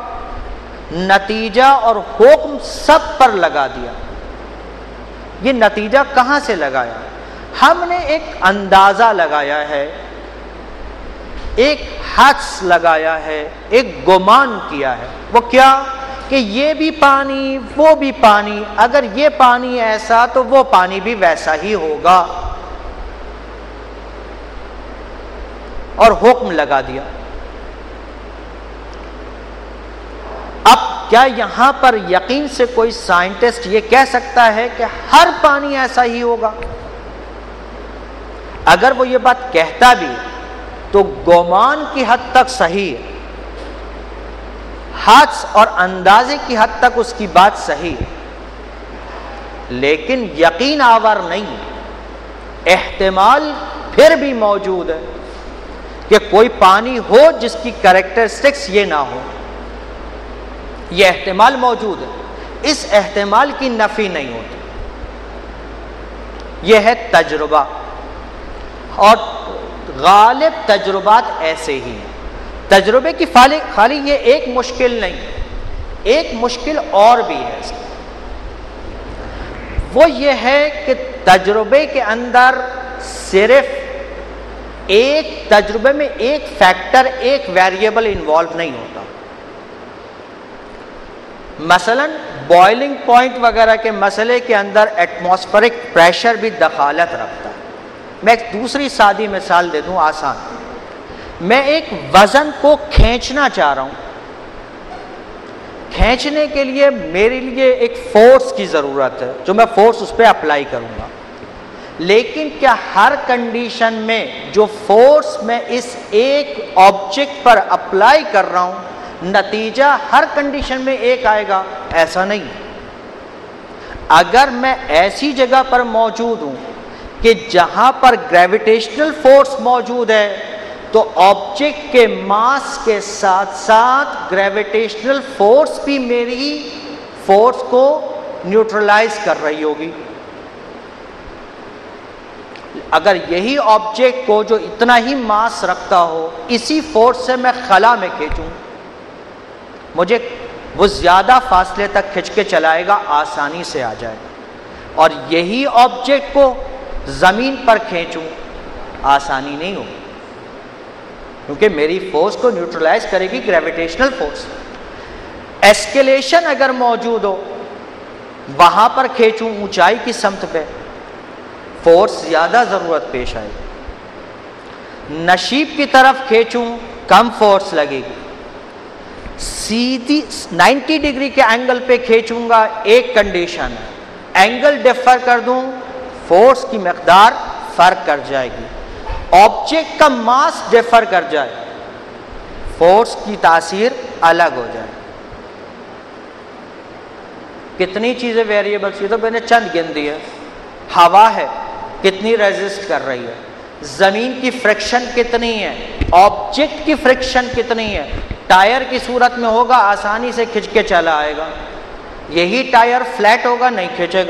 نتیجہ اور حکم سب پر لگا دیا۔ یہ نتیجہ کہاں سے لگایا؟ ہم نے ایک اندازہ لگایا ہے، ایک حدس لگایا ہے، ایک گمان کیا ہے۔ وہ کیا؟ کہ یہ بھی پانی، وہ بھی پانی، اگر یہ پانی ایسا تو وہ پانی بھی ویسا ہی ہوگا، اور حکم لگا دیا۔ اب کیا یہاں پر یقین سے کوئی سائنٹسٹ یہ کہہ سکتا ہے کہ ہر پانی ایسا ہی ہوگا؟ اگر وہ یہ بات کہتا بھی تو گمان کی حد تک صحیح ہے، حدس اور اندازے کی حد تک اس کی بات صحیح ہے، لیکن یقین آور نہیں ہے۔ احتمال پھر بھی موجود ہے کہ کوئی پانی ہو جس کی کریکٹرسٹکس یہ نہ ہو، یہ احتمال موجود ہے، اس احتمال کی نفی نہیں ہوتی۔ یہ ہے تجربہ، اور غالب تجربات ایسے ہی ہیں۔ تجربے کی خالی یہ ایک مشکل نہیں، ایک مشکل اور بھی ہے اس کی، وہ یہ ہے کہ تجربے کے اندر صرف ایک تجربے میں ایک فیکٹر، ایک ویریبل انوالو نہیں ہوتا۔ مثلا بوائلنگ پوائنٹ وغیرہ کے مسئلے کے اندر ایٹماسفیرک پریشر بھی دخالت رکھتا ہے۔ میں ایک دوسری سادی مثال دے دوں، آسان۔ میں ایک وزن کو کھینچنا چاہ رہا ہوں، کھینچنے کے لیے میرے لیے ایک فورس کی ضرورت ہے، جو میں فورس اس پہ اپلائی کروں گا، لیکن کیا ہر کنڈیشن میں جو فورس میں اس ایک آبجیکٹ پر اپلائی کر رہا ہوں نتیجہ ہر کنڈیشن میں ایک آئے گا؟ ایسا نہیں۔ اگر میں ایسی جگہ پر موجود ہوں کہ جہاں پر گریویٹیشنل فورس موجود ہے، تو آبجیکٹ کے ماس کے ساتھ ساتھ گریویٹیشنل فورس بھی میری فورس کو نیوٹرلائز کر رہی ہوگی. اگر یہی آبجیکٹ کو جو اتنا ہی ماس رکھتا ہو اسی فورس سے میں خلا میں کھینچوں، مجھے وہ زیادہ فاصلے تک کھینچ کے چلائے گا، آسانی سے آ جائے گا. اور یہی آبجیکٹ کو زمین پر کھینچوں آسانی نہیں ہوگی، کیونکہ میری فورس کو نیوٹرلائز کرے گی گریویٹیشنل فورس. ایسکیلیشن اگر موجود ہو، وہاں پر کھینچوں اونچائی کی سمت پہ، فورس زیادہ ضرورت پیش آئے گی. نشیب کی طرف کھینچوں کم فورس لگے گی. سیدھی 90 ڈگری کے اینگل پہ کھینچوں گا ایک کنڈیشن ہے، اینگل ڈیفر کر دوں فورس کی مقدار فرق کر جائے گی. آبجیکٹ کا ماس ڈیفر کر جائے فورس کی تاثیر الگ ہو جائے. کتنی چیزیں ویریبلس، یہ تو میں نے چند گن دی ہے. ہوا ہے کتنی ریزسٹ کر رہی ہے، زمین کی فرکشن کتنی ہے، آبجیکٹ کی فرکشن کتنی ہے. ٹائر کی صورت میں ہوگا آسانی سے کھنچ کے چلا آئے گا، یہی ٹائر فلیٹ ہوگا نہیں کھینچے گا.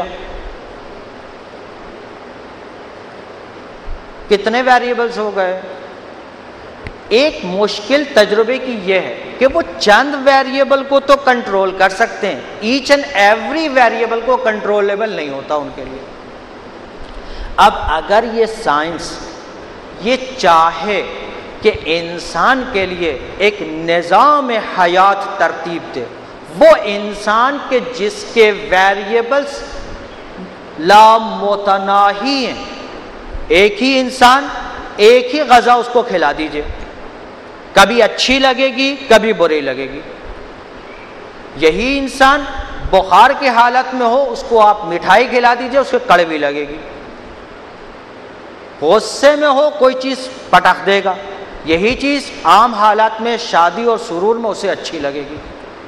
کتنے ویریبلز ہو گئے. ایک مشکل تجربے کی یہ ہے کہ وہ چند ویریبل کو تو کنٹرول کر سکتے ہیں، ایچ اینڈ ایوری ویریبل کو کنٹرولبل نہیں ہوتا ان کے لیے. اب اگر یہ سائنس یہ چاہے کہ انسان کے لیے ایک نظام حیات ترتیب دے، وہ انسان کے جس کے ویریبلز لامتناہی ہیں، ایک ہی انسان ایک ہی غذا اس کو کھلا دیجئے، کبھی اچھی لگے گی کبھی بری لگے گی. یہی انسان بخار کی حالت میں ہو، اس کو آپ مٹھائی کھلا دیجئے، اس کو کڑوی لگے گی. غصے میں ہو کوئی چیز پٹخ دے گا، یہی چیز عام حالات میں شادی اور سرور میں اسے اچھی لگے گی.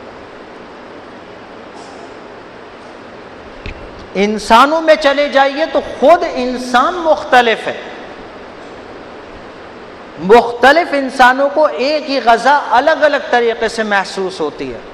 انسانوں میں چلے جائیے تو خود انسان مختلف ہے. مختلف انسانوں کو ایک ہی غذا الگ الگ طریقے سے محسوس ہوتی ہے.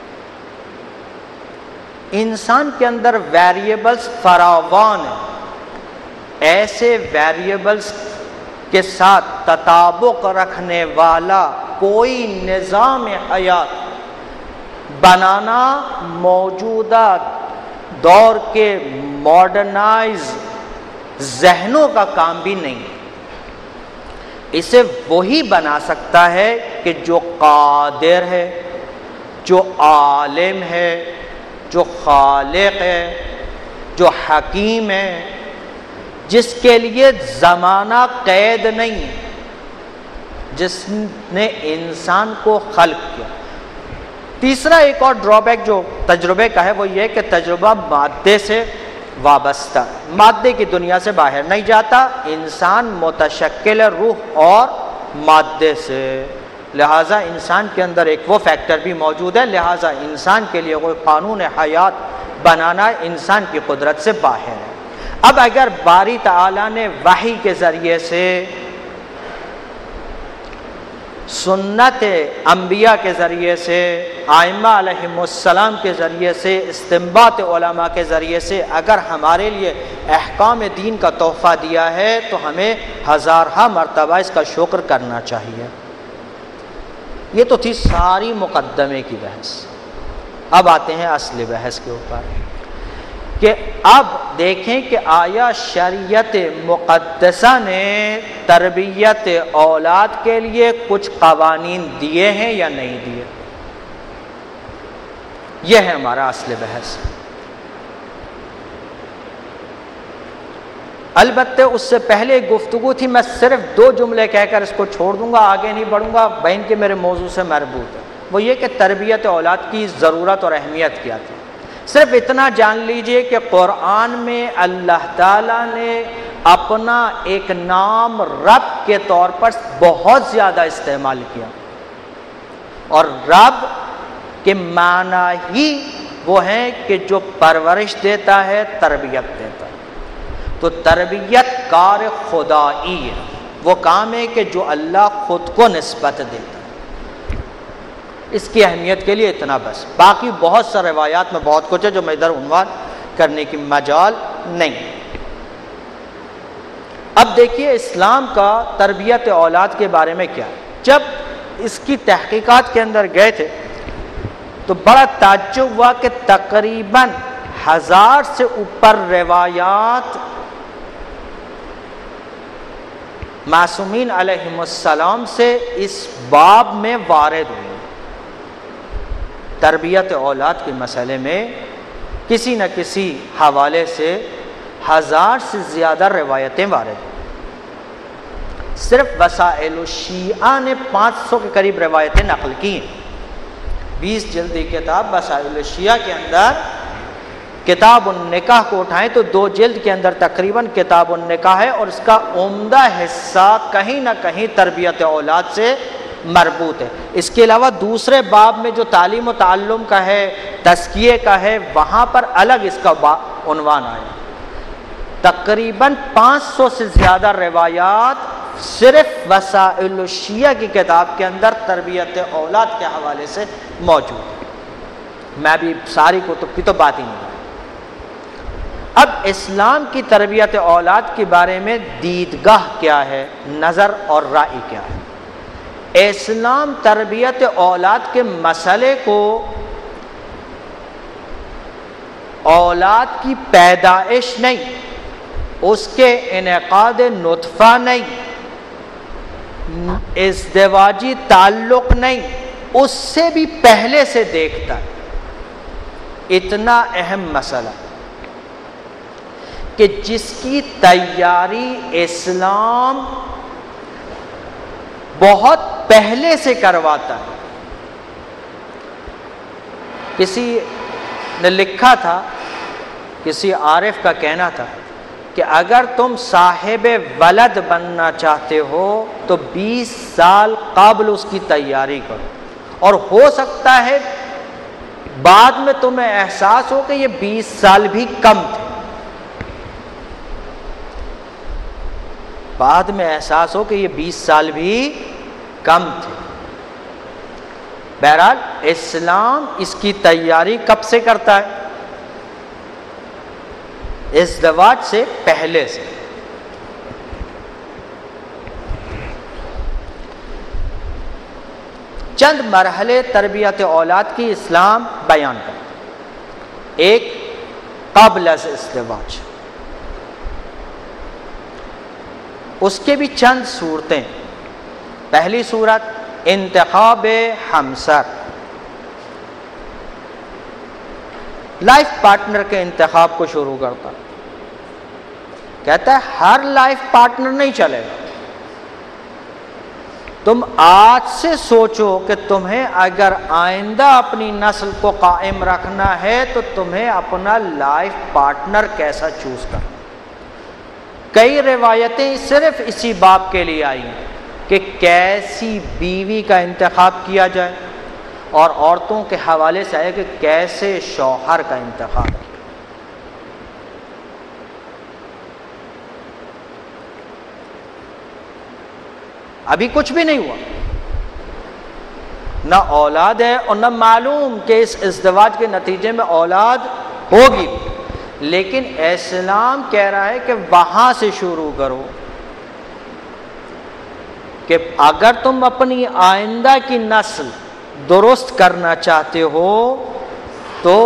انسان کے اندر ویریبلز فراوان ہیں. ایسے ویریبلز کے ساتھ تطابق رکھنے والا کوئی نظام حیات بنانا موجودہ دور کے ماڈرنائز ذہنوں کا کام بھی نہیں. اسے وہی بنا سکتا ہے کہ جو قادر ہے، جو عالم ہے، جو خالق ہے، جو حکیم ہے، جس کے لیے زمانہ قید نہیں، جس نے انسان کو خلق کیا. تیسرا ایک اور ڈرا بیک جو تجربے کا ہے وہ یہ کہ تجربہ مادے سے وابستہ، مادے کی دنیا سے باہر نہیں جاتا. انسان متشکل ہے روح اور مادے سے، لہٰذا انسان کے اندر ایک وہ فیکٹر بھی موجود ہے، لہٰذا انسان کے لیے کوئی قانون حیات بنانا انسان کی قدرت سے باہر ہے. اب اگر باری تعالیٰ نے وحی کے ذریعے سے، سنت انبیاء کے ذریعے سے، ائمہ علیہم السلام کے ذریعے سے، استنباط علماء کے ذریعے سے اگر ہمارے لیے احکام دین کا تحفہ دیا ہے تو ہمیں ہزارہا مرتبہ اس کا شکر کرنا چاہیے. یہ تو تھی ساری مقدمے کی بحث. اب آتے ہیں اصل بحث کے اوپر کہ اب دیکھیں کہ آیا شریعت مقدسہ نے تربیت اولاد کے لیے کچھ قوانین دیے ہیں یا نہیں دیے. یہ ہے ہمارا اصل بحث. البتہ اس سے پہلے گفتگو تھی، میں صرف 2 جملے کہہ کر اس کو چھوڑ دوں گا، آگے نہیں بڑھوں گا، بہن کے میرے موضوع سے مربوط ہے. وہ یہ کہ تربیت اولاد کی ضرورت اور اہمیت کیا تھی. صرف اتنا جان لیجئے کہ قرآن میں اللہ تعالیٰ نے اپنا ایک نام رب کے طور پر بہت زیادہ استعمال کیا، اور رب کے معنی ہی وہ ہیں کہ جو پرورش دیتا ہے، تربیت دیتا ہے. تو تربیت کار خدائی ہے. وہ کام ہے کہ جو اللہ خود کو نسبت دیتا ہے. اس کی اہمیت کے لیے اتنا بس. باقی بہت سا روایات میں بہت کچھ ہے جو میں ادھر عنوان کرنے کی مجال نہیں. اب دیکھیے اسلام کا تربیت اولاد کے بارے میں کیا ہے. جب اس کی تحقیقات کے اندر گئے تھے تو بڑا تعجب ہوا کہ تقریباً 1000 سے اوپر روایات معصومین علیہم السلام سے اس باب میں وارد ہوئی. تربیت اولاد کے مسئلے میں کسی نہ کسی حوالے سے 1000 سے زیادہ روایتیں وارد ہوئی. صرف وسائل الشیعہ نے 500 کے قریب روایتیں نقل کی ہیں. 20 جلدی کتاب وسائل الشیعہ کے اندر کتاب النکاح کو اٹھائیں تو 2 جلد کے اندر تقریباً کتاب النکاح ہے اور اس کا عمدہ حصہ کہیں نہ کہیں تربیت اولاد سے مربوط ہے. اس کے علاوہ دوسرے باب میں جو تعلیم و تعلم کا ہے، تزکیے کا ہے، وہاں پر الگ اس کا عنوان آیا. تقریباً 500 سے زیادہ روایات صرف وسائل الشیعہ کی کتاب کے اندر تربیت اولاد کے حوالے سے موجود ہے. میں بھی ساری کتب کی تو بات ہی نہیں کروں. اب اسلام کی تربیت اولاد کے بارے میں دیدگاہ کیا ہے، نظر اور رائے کیا ہے. اسلام تربیت اولاد کے مسئلے کو اولاد کی پیدائش نہیں، اس کے انعقاد نطفہ نہیں، ازدواجی تعلق نہیں، اس سے بھی پہلے سے دیکھتا ہے. اتنا اہم مسئلہ کہ جس کی تیاری اسلام بہت پہلے سے کرواتا ہے. کسی نے لکھا تھا، کسی عارف کا کہنا تھا کہ اگر تم صاحب ولد بننا چاہتے ہو تو 20 سال قبل اس کی تیاری کرو، اور ہو سکتا ہے بعد میں تمہیں احساس ہو کہ یہ 20 سال بھی کم تھے. بعد میں احساس ہو کہ یہ 20 سال بھی کم تھے. بہرحال اسلام اس کی تیاری کب سے کرتا ہے؟ ازدواج سے پہلے سے. چند مرحلے تربیت اولاد کی اسلام بیان کرتا ہے. ایک، قبل از ازدواج. اس کے بھی چند صورتیں. پہلی صورت انتخاب ہمسر، لائف پارٹنر کے انتخاب کو شروع کرتا. کہتا ہے ہر لائف پارٹنر نہیں چلے گا. تم آج سے سوچو کہ تمہیں اگر آئندہ اپنی نسل کو قائم رکھنا ہے تو تمہیں اپنا لائف پارٹنر کیسا چوز کرنا. کئی روایتیں صرف اسی باب کے لیے آئی ہیں کہ کیسی بیوی کا انتخاب کیا جائے، اور عورتوں کے حوالے سے آئے کہ کیسے شوہر کا انتخاب کیا. ابھی کچھ بھی نہیں ہوا، نہ اولاد ہے اور نہ معلوم کہ اس ازدواج کے نتیجے میں اولاد ہوگی، لیکن اسلام کہہ رہا ہے کہ وہاں سے شروع کرو کہ اگر تم اپنی آئندہ کی نسل درست کرنا چاہتے ہو تو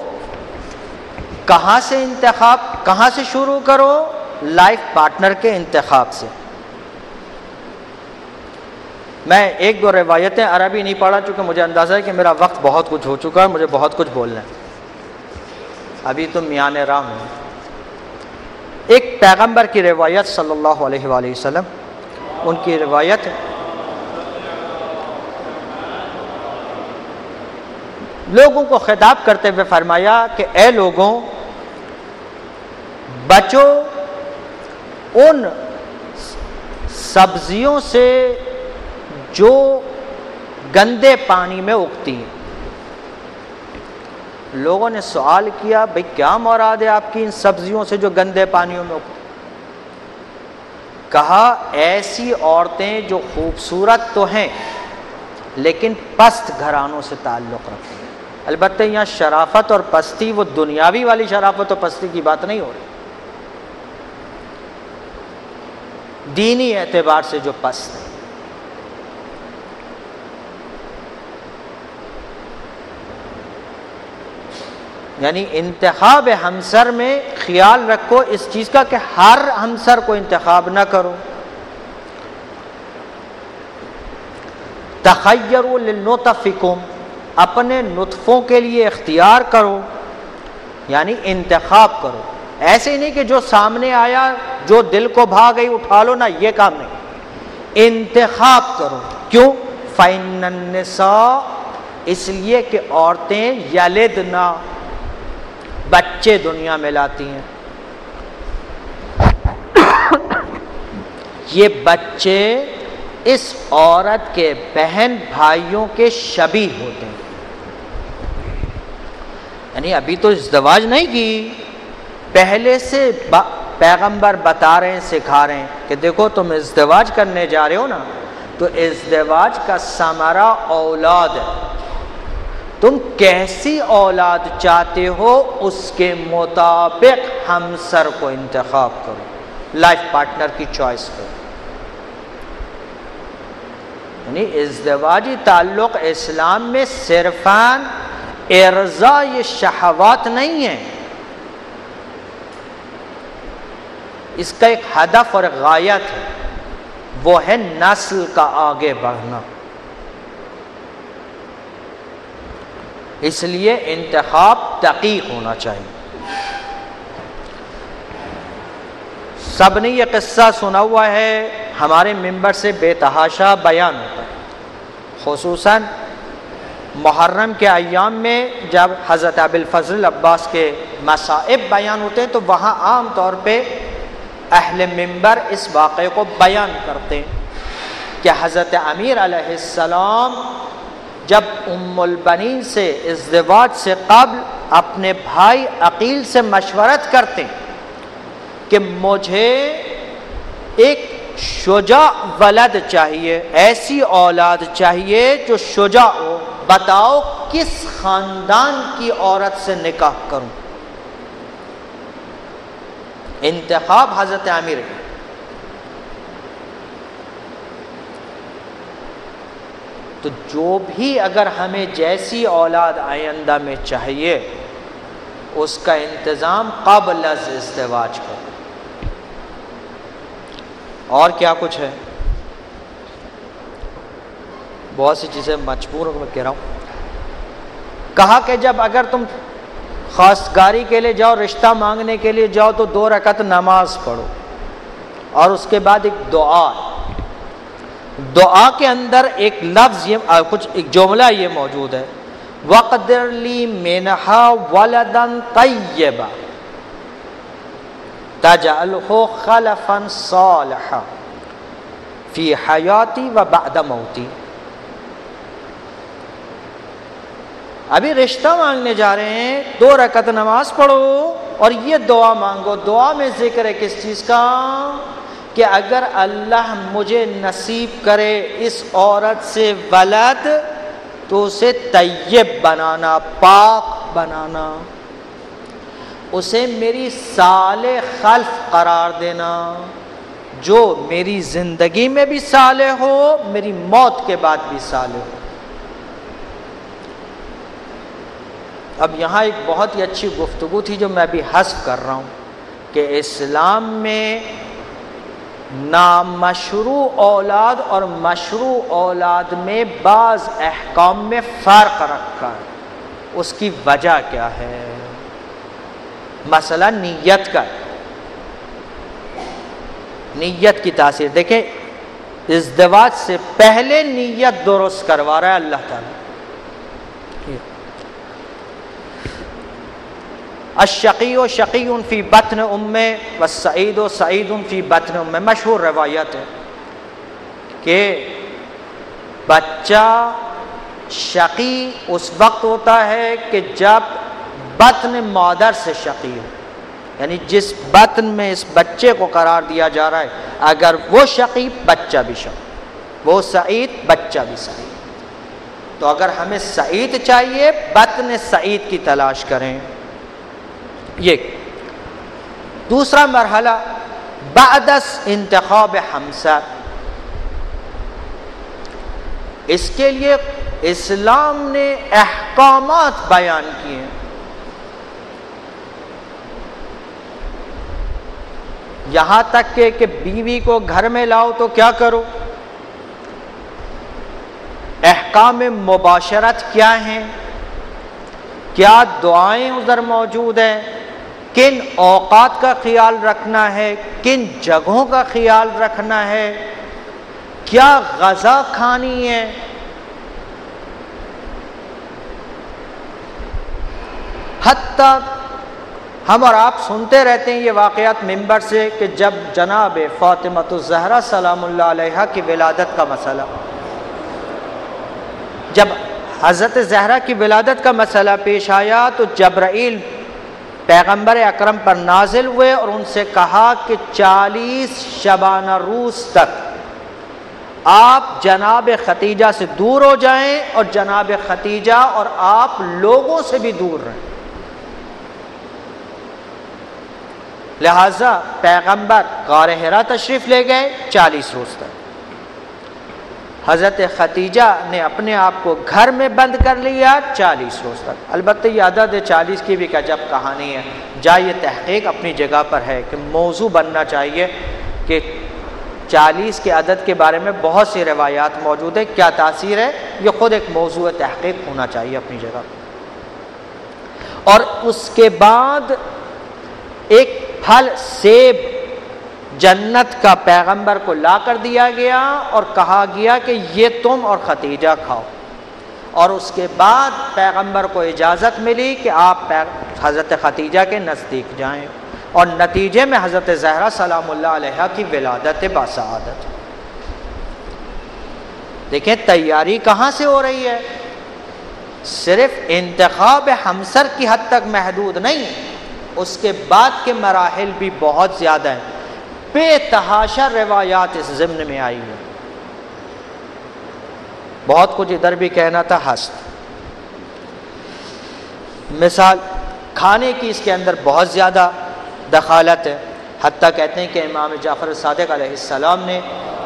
کہاں سے شروع کرو؟ لائف پارٹنر کے انتخاب سے. میں ایک دو روایتیں عربی نہیں پڑھا چونکہ مجھے اندازہ ہے کہ میرا وقت بہت کچھ ہو چکا ہے، مجھے بہت کچھ بولنا ہے. ابھی تو میان راہ ہوں. ایک پیغمبر کی روایت صلی اللہ علیہ وآلہ وسلم، ان کی روایت ہے، لوگوں کو خطاب کرتے ہوئے فرمایا کہ اے لوگوں، بچو ان سبزیوں سے جو گندے پانی میں اگتی ہیں. لوگوں نے سوال کیا بھئی کیا مراد ہے آپ کی ان سبزیوں سے جو گندے پانیوں میں اگتی؟ کہا ایسی عورتیں جو خوبصورت تو ہیں لیکن پست گھرانوں سے تعلق رکھتی ہیں. البتہ یہاں شرافت اور پستی وہ دنیاوی والی شرافت اور پستی کی بات نہیں ہو رہی، دینی اعتبار سے جو پست ہے. یعنی انتخاب ہمسر میں خیال رکھو اس چیز کا کہ ہر ہمسر کو انتخاب نہ کرو. تخیروا للنطفکم، اپنے نطفوں کے لیے اختیار کرو، یعنی انتخاب کرو. ایسے نہیں کہ جو سامنے آیا جو دل کو بھا گئی اٹھا لو، نہ، یہ کام نہیں. انتخاب کرو. کیوں؟ فإن النساء، اس لیے کہ عورتیں یلدنا، بچے دنیا میں لاتی ہیں. یہ بچے اس عورت کے بہن بھائیوں کے شبیہ ہوتے ہیں. یعنی ابھی تو ازدواج نہیں کی، پہلے سے پیغمبر بتا رہے ہیں، سکھا رہے ہیں کہ دیکھو تم ازدواج کرنے جا رہے ہو نا، تو ازدواج کا ثمرہ اولاد ہے. تم کیسی اولاد چاہتے ہو اس کے مطابق ہمسر کو انتخاب کرو، لائف پارٹنر کی چوائس کرو. یعنی ازدواجی تعلق اسلام میں صرفاً ارضاء یہ شہوات نہیں ہے، اس کا ایک ہدف اور غایت ہے، وہ ہے نسل کا آگے بڑھنا. اس لیے انتخاب دقیق ہونا چاہیے. سب نے یہ قصہ سنا ہوا ہے، ہمارے ممبر سے بے تحاشا بیان ہوتا ہے، خصوصاً محرم کے ایام میں جب حضرت ابوالفضل عباس کے مصائب بیان ہوتے ہیں تو وہاں عام طور پہ اہل ممبر اس واقعے کو بیان کرتے ہیں کہ حضرت امیر علیہ السلام جب ام البنین سے ازدواج سے قبل اپنے بھائی عقیل سے مشورت کرتے کہ مجھے ایک شجاع ولد چاہیے، ایسی اولاد چاہیے جو شجاع ہو، بتاؤ کس خاندان کی عورت سے نکاح کروں. انتخاب حضرت امیر ہے. تو جو بھی اگر ہمیں جیسی اولاد آئندہ میں چاہیے اس کا انتظام قبل از ازدواج کرو. اور کیا کچھ ہے، بہت سی چیزیں مجبور ہو میں کہہ رہا ہوں. کہا کہ جب اگر تم خواستگاری کے لیے جاؤ، رشتہ مانگنے کے لیے جاؤ تو 2 رکعت نماز پڑھو، اور اس کے بعد ایک دعا. دعا کے اندر ایک لفظ یہ کچھ ایک جملہ یہ موجود ہے، وَقْدِرْ لِي مِنْهَا وَلَدًا طَيِّبًا تَجْعَلْهُ خَلَفًا صَالِحًا فِي حَيَاتِي وَبَعْدَ مَوْتِي. ابھی رشتہ مانگنے جا رہے ہیں، 2 رکعت نماز پڑھو اور یہ دعا مانگو. دعا میں ذکر ہے کس چیز کا؟ کہ اگر اللہ مجھے نصیب کرے اس عورت سے ولد تو اسے طیب بنانا، پاک بنانا، اسے میری صالح خلف قرار دینا، جو میری زندگی میں بھی صالح ہو، میری موت کے بعد بھی صالح ہو. اب یہاں ایک بہت ہی اچھی گفتگو تھی جو میں بھی حذف کر رہا ہوں کہ اسلام میں نامشروع اولاد اور مشروع اولاد میں بعض احکام میں فرق رکھا ہے. اس کی وجہ کیا ہے؟ مسئلہ نیت کا ہے، نیت کی تاثیر. دیکھیں ازدواج سے پہلے نیت درست کروا رہا ہے اللہ تعالیٰ. الشقی شقی فی بطن امہ والسعید سعید فی بطن امہ. مشہور روایت ہے کہ بچہ شقی اس وقت ہوتا ہے کہ جب بطن مادر سے شقی ہو، یعنی جس بطن میں اس بچے کو قرار دیا جا رہا ہے، اگر وہ شقی، بچہ بھی شقی، وہ سعید، بچہ بھی سعید. تو اگر ہمیں سعید چاہیے، بطن سعید کی تلاش کریں. یہ دوسرا مرحلہ بعد انتخاب حمزہ. اس کے لیے اسلام نے احکامات بیان کیے ہیں. یہاں تک کہ بیوی کو گھر میں لاؤ تو کیا کرو، احکام مباشرت کیا ہیں، کیا دعائیں ادھر موجود ہیں، کن اوقات کا خیال رکھنا ہے، کن جگہوں کا خیال رکھنا ہے، کیا غذا کھانی ہے. حتیٰ ہم اور آپ سنتے رہتے ہیں یہ واقعات ممبر سے کہ جب جناب فاطمہ الزہرا سلام اللہ علیہا کی ولادت کا مسئلہ، جب حضرت زہرا کی ولادت کا مسئلہ پیش آیا تو جبرائیل پیغمبر اکرم پر نازل ہوئے اور ان سے کہا کہ 40 شبانہ روز تک آپ جناب ختیجہ سے دور ہو جائیں اور جناب ختیجہ اور آپ لوگوں سے بھی دور رہیں. لہذا پیغمبر غار حرا تشریف لے گئے 40 روز تک. حضرت ختیجہ نے اپنے آپ کو گھر میں بند کر لیا 40 روز تک. البتہ یہ عدد 40 کی بھی عجب کہانی ہے، جائے تحقیق اپنی جگہ پر ہے کہ موضوع بننا چاہیے کہ 40 کے عدد کے بارے میں بہت سی روایات موجود ہیں، کیا تاثیر ہے، یہ خود ایک موضوع تحقیق ہونا چاہیے اپنی جگہ. اور اس کے بعد ایک پھل سیب جنت کا پیغمبر کو لا کر دیا گیا اور کہا گیا کہ یہ تم اور ختیجہ کھاؤ. اور اس کے بعد پیغمبر کو اجازت ملی کہ آپ حضرت ختیجہ کے نزدیک جائیں، اور نتیجے میں حضرت زہرا سلام اللہ علیہا کی ولادت باسعادت. دیکھیں تیاری کہاں سے ہو رہی ہے، صرف انتخاب ہمسر کی حد تک محدود نہیں، اس کے بعد کے مراحل بھی بہت زیادہ ہیں. بے تحاشا روایات اس ضمن میں آئی ہے. بہت کچھ ادھر بھی کہنا تھا ہست. مثال کھانے کی اس کے اندر بہت زیادہ دخالت ہے. حتیٰ کہتے ہیں کہ امام جعفر صادق علیہ السلام نے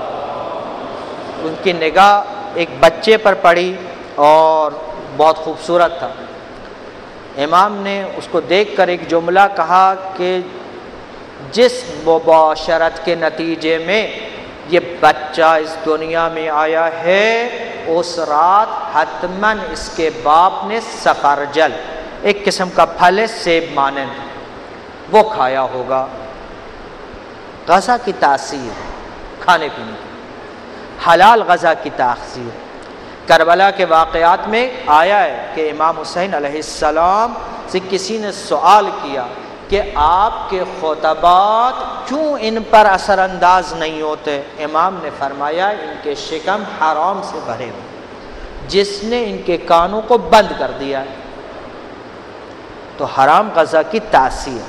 ان کی نگاہ ایک بچے پر پڑی اور بہت خوبصورت تھا. امام نے اس کو دیکھ کر ایک جملہ کہا کہ جس مباشرت کے نتیجے میں یہ بچہ اس دنیا میں آیا ہے اس رات حتماً اس کے باپ نے سفرجل، ایک قسم کا پھل ہے سیب مانند، وہ کھایا ہوگا. غذا کی تاثیر، کھانے پینے کی، حلال غذا کی تاثیر. کربلا کے واقعات میں آیا ہے کہ امام حسین علیہ السلام سے کسی نے سوال کیا کہ آپ کے خطبات کیوں ان پر اثر انداز نہیں ہوتے. امام نے فرمایا ان کے شکم حرام سے بھرے ہوئے، جس نے ان کے کانوں کو بند کر دیا. تو حرام غذا کی تاثیر.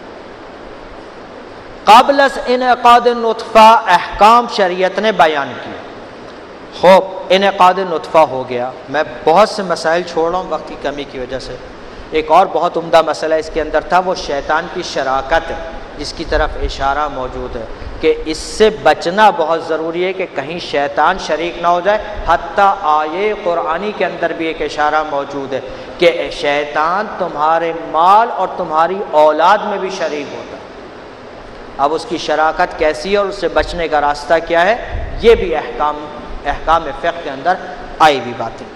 قبل از انعقاد نطفہ احکام شریعت نے بیان کیے. خوب انعقاد نطفہ ہو گیا. میں بہت سے مسائل چھوڑ رہا ہوں وقت کی کمی کی وجہ سے. ایک اور بہت عمدہ مسئلہ اس کے اندر تھا، وہ شیطان کی شراکت ہے، جس کی طرف اشارہ موجود ہے کہ اس سے بچنا بہت ضروری ہے کہ کہیں شیطان شریک نہ ہو جائے. حتیٰ آیے قرآنی کے اندر بھی ایک اشارہ موجود ہے کہ شیطان تمہارے مال اور تمہاری اولاد میں بھی شریک ہوتا ہے. اب اس کی شراکت کیسی ہے اور اس سے بچنے کا راستہ کیا ہے، یہ بھی احکام فقہ کے اندر آئی بھی باتیں.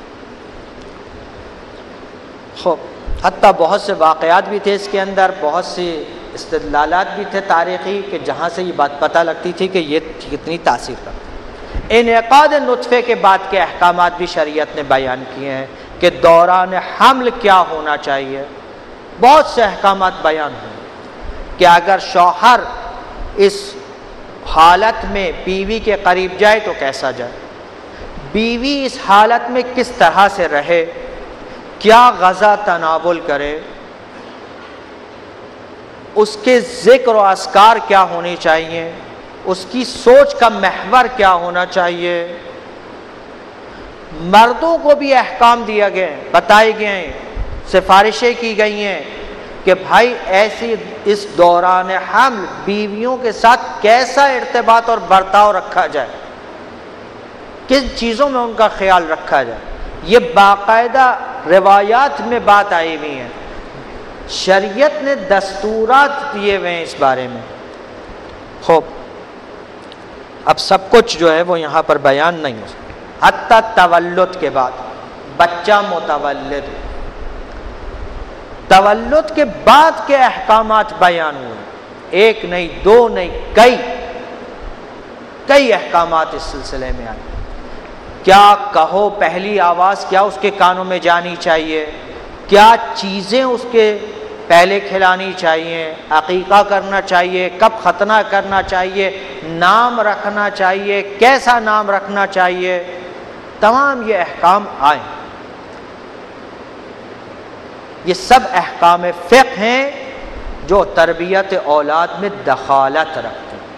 خوب حتیٰ بہت سے واقعات بھی تھے اس کے اندر، بہت سی استدلالات بھی تھے تاریخی کہ جہاں سے یہ بات پتہ لگتی تھی کہ یہ کتنی تاثیر کرتی. انعقاد نطفے کے بعد کے احکامات بھی شریعت نے بیان کیے ہیں کہ دوران حمل کیا ہونا چاہیے. بہت سے احکامات بیان ہوئے کہ اگر شوہر اس حالت میں بیوی کے قریب جائے تو کیسا جائے، بیوی اس حالت میں کس طرح سے رہے، کیا غذا تناول کرے. اس کے ذکر و اذکار کیا ہونے چاہیے، اس کی سوچ کا محور کیا ہونا چاہیے۔ مردوں کو بھی احکام دیا گیا ہے، بتائے گئے ہیں، سفارشیں کی گئی ہیں کہ بھائی ایسی اس دوران حمل بیویوں کے ساتھ کیسا ارتباط اور برتاؤ رکھا جائے، کن چیزوں میں ان کا خیال رکھا جائے۔ یہ باقاعدہ روایات میں بات آئی ہوئی ہے، شریعت نے دستورات دیے ہوئے ہیں اس بارے میں۔ خوب، اب سب کچھ جو ہے وہ یہاں پر بیان نہیں ہو سکتا۔ حتیٰ تولد کے بعد بچہ متولد، تولد کے بعد کے احکامات بیان ہوئے، ایک نہیں دو نہیں کئی احکامات اس سلسلے میں آئے۔ کیا کہو پہلی آواز کیا اس کے کانوں میں جانی چاہیے، کیا چیزیں اس کے پہلے کھلانی چاہیے، عقیقہ کرنا چاہیے، کب ختنہ کرنا چاہیے، نام رکھنا چاہیے، کیسا نام رکھنا چاہیے، تمام یہ احکام آئے۔ یہ سب احکام فقہ ہیں جو تربیت اولاد میں دخالت رکھتے ہیں۔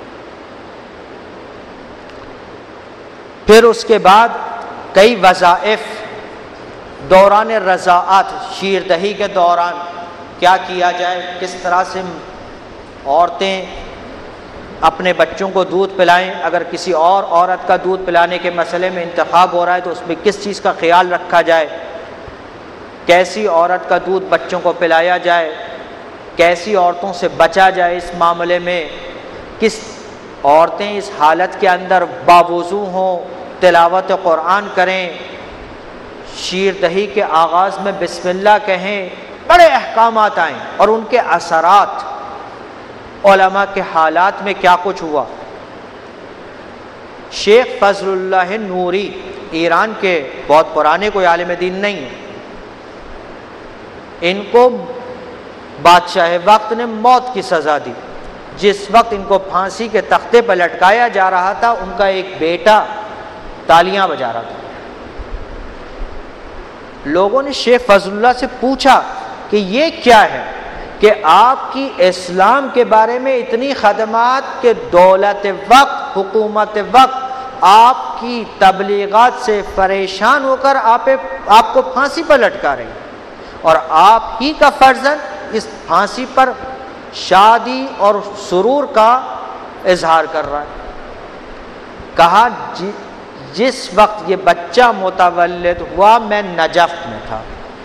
پھر اس کے بعد کئی وظائف، دوران رضاعت، شیر دہی کے دوران کیا کیا جائے، کس طرح سے عورتیں اپنے بچوں کو دودھ پلائیں، اگر کسی اور عورت کا دودھ پلانے کے مسئلے میں انتخاب ہو رہا ہے تو اس میں کس چیز کا خیال رکھا جائے، کیسی عورت کا دودھ بچوں کو پلایا جائے، کیسی عورتوں سے بچا جائے اس معاملے میں، کس عورتیں اس حالت کے اندر باوضو ہوں، تلاوت قرآن کریں، شیر دہی کے آغاز میں بسم اللہ کہیں، بڑے احکامات آئیں، اور ان کے اثرات علماء کے حالات میں کیا کچھ ہوا۔ شیخ فضل اللہ نوری ایران کے بہت پرانے کوئی عالم دین نہیں ہیں، ان کو بادشاہ وقت نے موت کی سزا دی۔ جس وقت ان کو پھانسی کے تختے پر لٹکایا جا رہا تھا، ان کا ایک بیٹا تالیاں بجا رہا تھا۔ لوگوں نے شیخ فضل اللہ سے پوچھا کہ یہ کیا ہے کہ آپ کی اسلام کے بارے میں اتنی خدمات کہ دولت وقت، حکومت وقت آپ کی تبلیغات سے پریشان ہو کر آپ کو پھانسی پر لٹکا رہی، اور آپ ہی کا فرزند اس پھانسی پر شادی اور سرور کا اظہار کر رہا ہے۔ کہا جس وقت یہ بچہ متولد ہوا میں نجف میں تھا،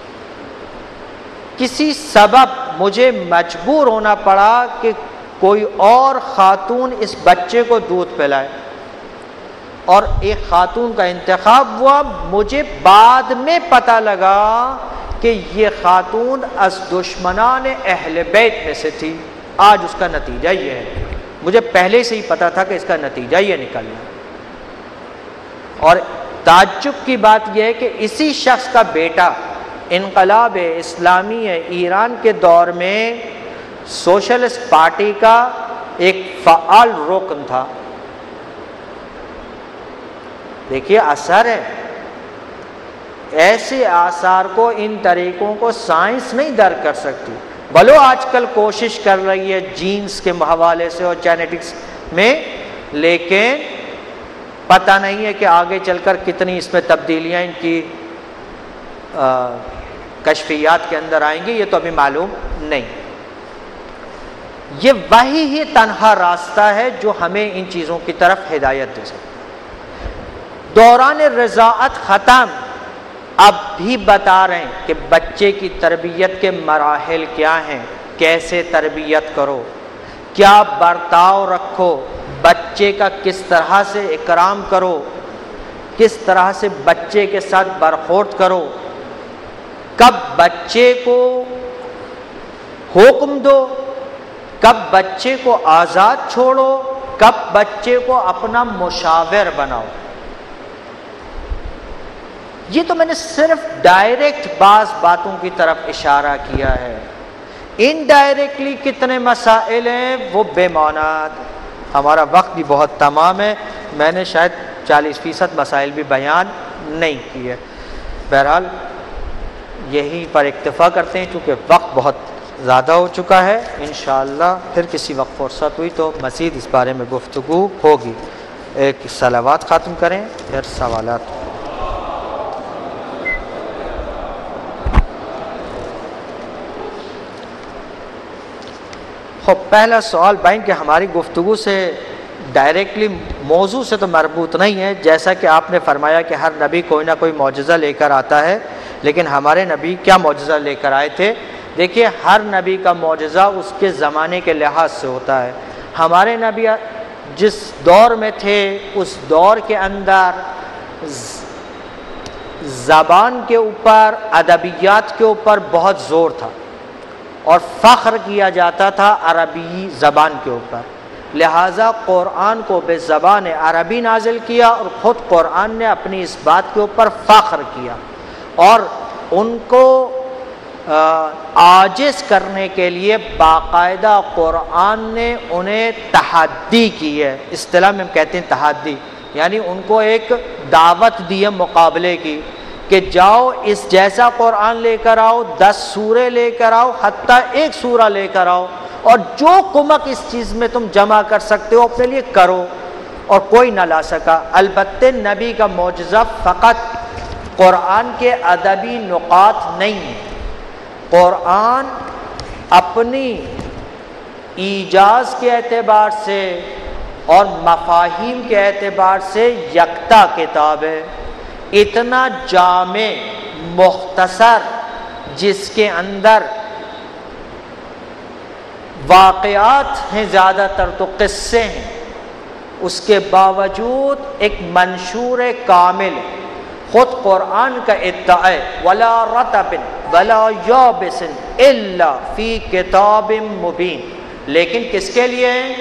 کسی سبب مجھے مجبور ہونا پڑا کہ کوئی اور خاتون اس بچے کو دودھ پلائے، اور ایک خاتون کا انتخاب ہوا۔ مجھے بعد میں پتہ لگا کہ یہ خاتون از دشمنان اہل بیت میں سے تھی۔ آج اس کا نتیجہ یہ ہے، مجھے پہلے سے ہی پتا تھا کہ اس کا نتیجہ یہ نکلنا۔ اور تعجب کی بات یہ ہے کہ اسی شخص کا بیٹا انقلاب اسلامی ایران کے دور میں سوشلسٹ پارٹی کا ایک فعال رکن تھا۔ دیکھیے اثر ہے، ایسے آثار کو، ان طریقوں کو سائنس نہیں درک کر سکتی، بھلو آج کل کوشش کر رہی ہے جینز کے حوالے سے اور جینیٹکس میں، لیکن پتہ نہیں ہے کہ آگے چل کر کتنی اس میں تبدیلیاں ان کی کشفیات کے اندر آئیں گی، یہ تو ابھی معلوم نہیں۔ یہ وہی ہی تنہا راستہ ہے جو ہمیں ان چیزوں کی طرف ہدایت دے سکتا۔ دوران رضاعت ختم، اب بھی بتا رہے ہیں کہ بچے کی تربیت کے مراحل کیا ہیں، کیسے تربیت کرو، کیا برتاؤ رکھو، بچے کا کس طرح سے اکرام کرو، کس طرح سے بچے کے ساتھ برخورد کرو، کب بچے کو حکم دو، کب بچے کو آزاد چھوڑو، کب بچے کو اپنا مشاور بناؤ۔ یہ تو میں نے صرف ڈائریکٹ بعض باتوں کی طرف اشارہ کیا ہے، انڈائریکٹلی کتنے مسائل ہیں وہ بے معنی۔ ہمارا وقت بھی بہت تمام ہے، میں نے شاید 40% مسائل بھی بیان نہیں کیے۔ بہرحال یہی پر اکتفا کرتے ہیں چونکہ وقت بہت زیادہ ہو چکا ہے، انشاءاللہ پھر کسی وقت فرصت ہوئی تو مزید اس بارے میں گفتگو ہوگی۔ ایک صلوات ختم کریں پھر سوالات۔ خب پہلا سوال بھائی کہ ہماری گفتگو سے ڈائریکٹلی موضوع سے تو مربوط نہیں ہے، جیسا کہ آپ نے فرمایا کہ ہر نبی کوئی نہ کوئی معجزہ لے کر آتا ہے، لیکن ہمارے نبی کیا معجزہ لے کر آئے تھے؟ دیکھیے ہر نبی کا معجزہ اس کے زمانے کے لحاظ سے ہوتا ہے۔ ہمارے نبی جس دور میں تھے اس دور کے اندر زبان کے اوپر، ادبیات کے اوپر بہت زور تھا اور فخر کیا جاتا تھا عربی زبان کے اوپر، لہٰذا قرآن کو بے زبان عربی نازل کیا اور خود قرآن نے اپنی اس بات کے اوپر فخر کیا اور ان کو عاجز کرنے کے لیے باقاعدہ قرآن نے انہیں تحدی کی ہے۔ اصطلاح میں ہم کہتے ہیں تحدی، یعنی ان کو ایک دعوت دی ہے مقابلے کی کہ جاؤ اس جیسا قرآن لے کر آؤ، 10 سورے لے کر آؤ، حتیٰ 1 سورہ لے کر آؤ، اور جو کمک اس چیز میں تم جمع کر سکتے ہو اپنے لیے کرو، اور کوئی نہ لا سکا۔ البتہ نبی کا معجزہ فقط قرآن کے ادبی نقاط نہیں ہے، قرآن اپنی ایجاز کے اعتبار سے اور مفاہیم کے اعتبار سے یکتا کتاب ہے، اتنا جامع مختصر، جس کے اندر واقعات ہیں زیادہ تر تو قصے ہیں، اس کے باوجود ایک منشور کامل ہے۔ خود قرآن کا ادعا ہے وَلَا رَطَبٍ وَلَا يَابِسٍ إِلَّا فِي كِتَابٍ مُبِينٍ، لیکن کس کے لیے ہیں؟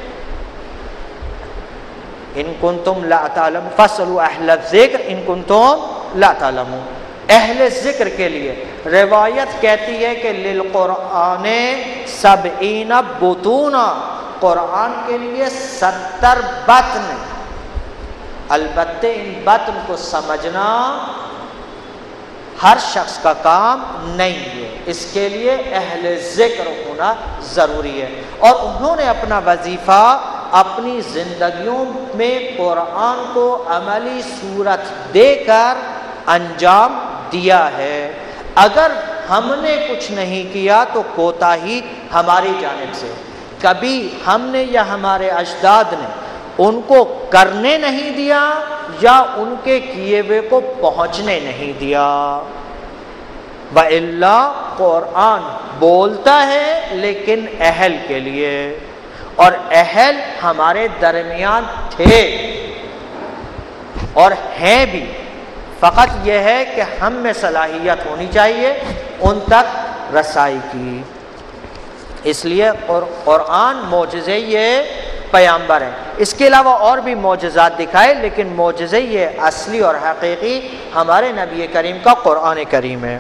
ان کنتم لا تعلمون فاسألوا اہل الذکر ان کنتم لا تعلمون، اہل ذکر کے لیے۔ روایت کہتی ہے کہ للقرآن 70 بطون، قرآن کے لیے 70 بطن، البتہ ان بطن کو سمجھنا ہر شخص کا کام نہیں ہے، اس کے لیے اہل ذکر ہونا ضروری ہے، اور انہوں نے اپنا وظیفہ اپنی زندگیوں میں قرآن کو عملی صورت دے کر انجام دیا ہے۔ اگر ہم نے کچھ نہیں کیا تو کوتاہی ہماری جانب سے، کبھی ہم نے یا ہمارے اجداد نے ان کو کرنے نہیں دیا یا ان کے کیے ہوئے کو پہنچنے نہیں دیا۔ وَإِلَّا قرآن بولتا ہے لیکن اہل کے لیے، اور اہل ہمارے درمیان تھے اور ہیں بھی، فقط یہ ہے کہ ہم میں صلاحیت ہونی چاہیے ان تک رسائی کی۔ اس لیے قرآن معجزے یہ پیامبر ہیں، اس کے علاوہ اور بھی معجزات دکھائے، لیکن معجزے یہ اصلی اور حقیقی ہمارے نبی کریم کا قرآن کریم ہے۔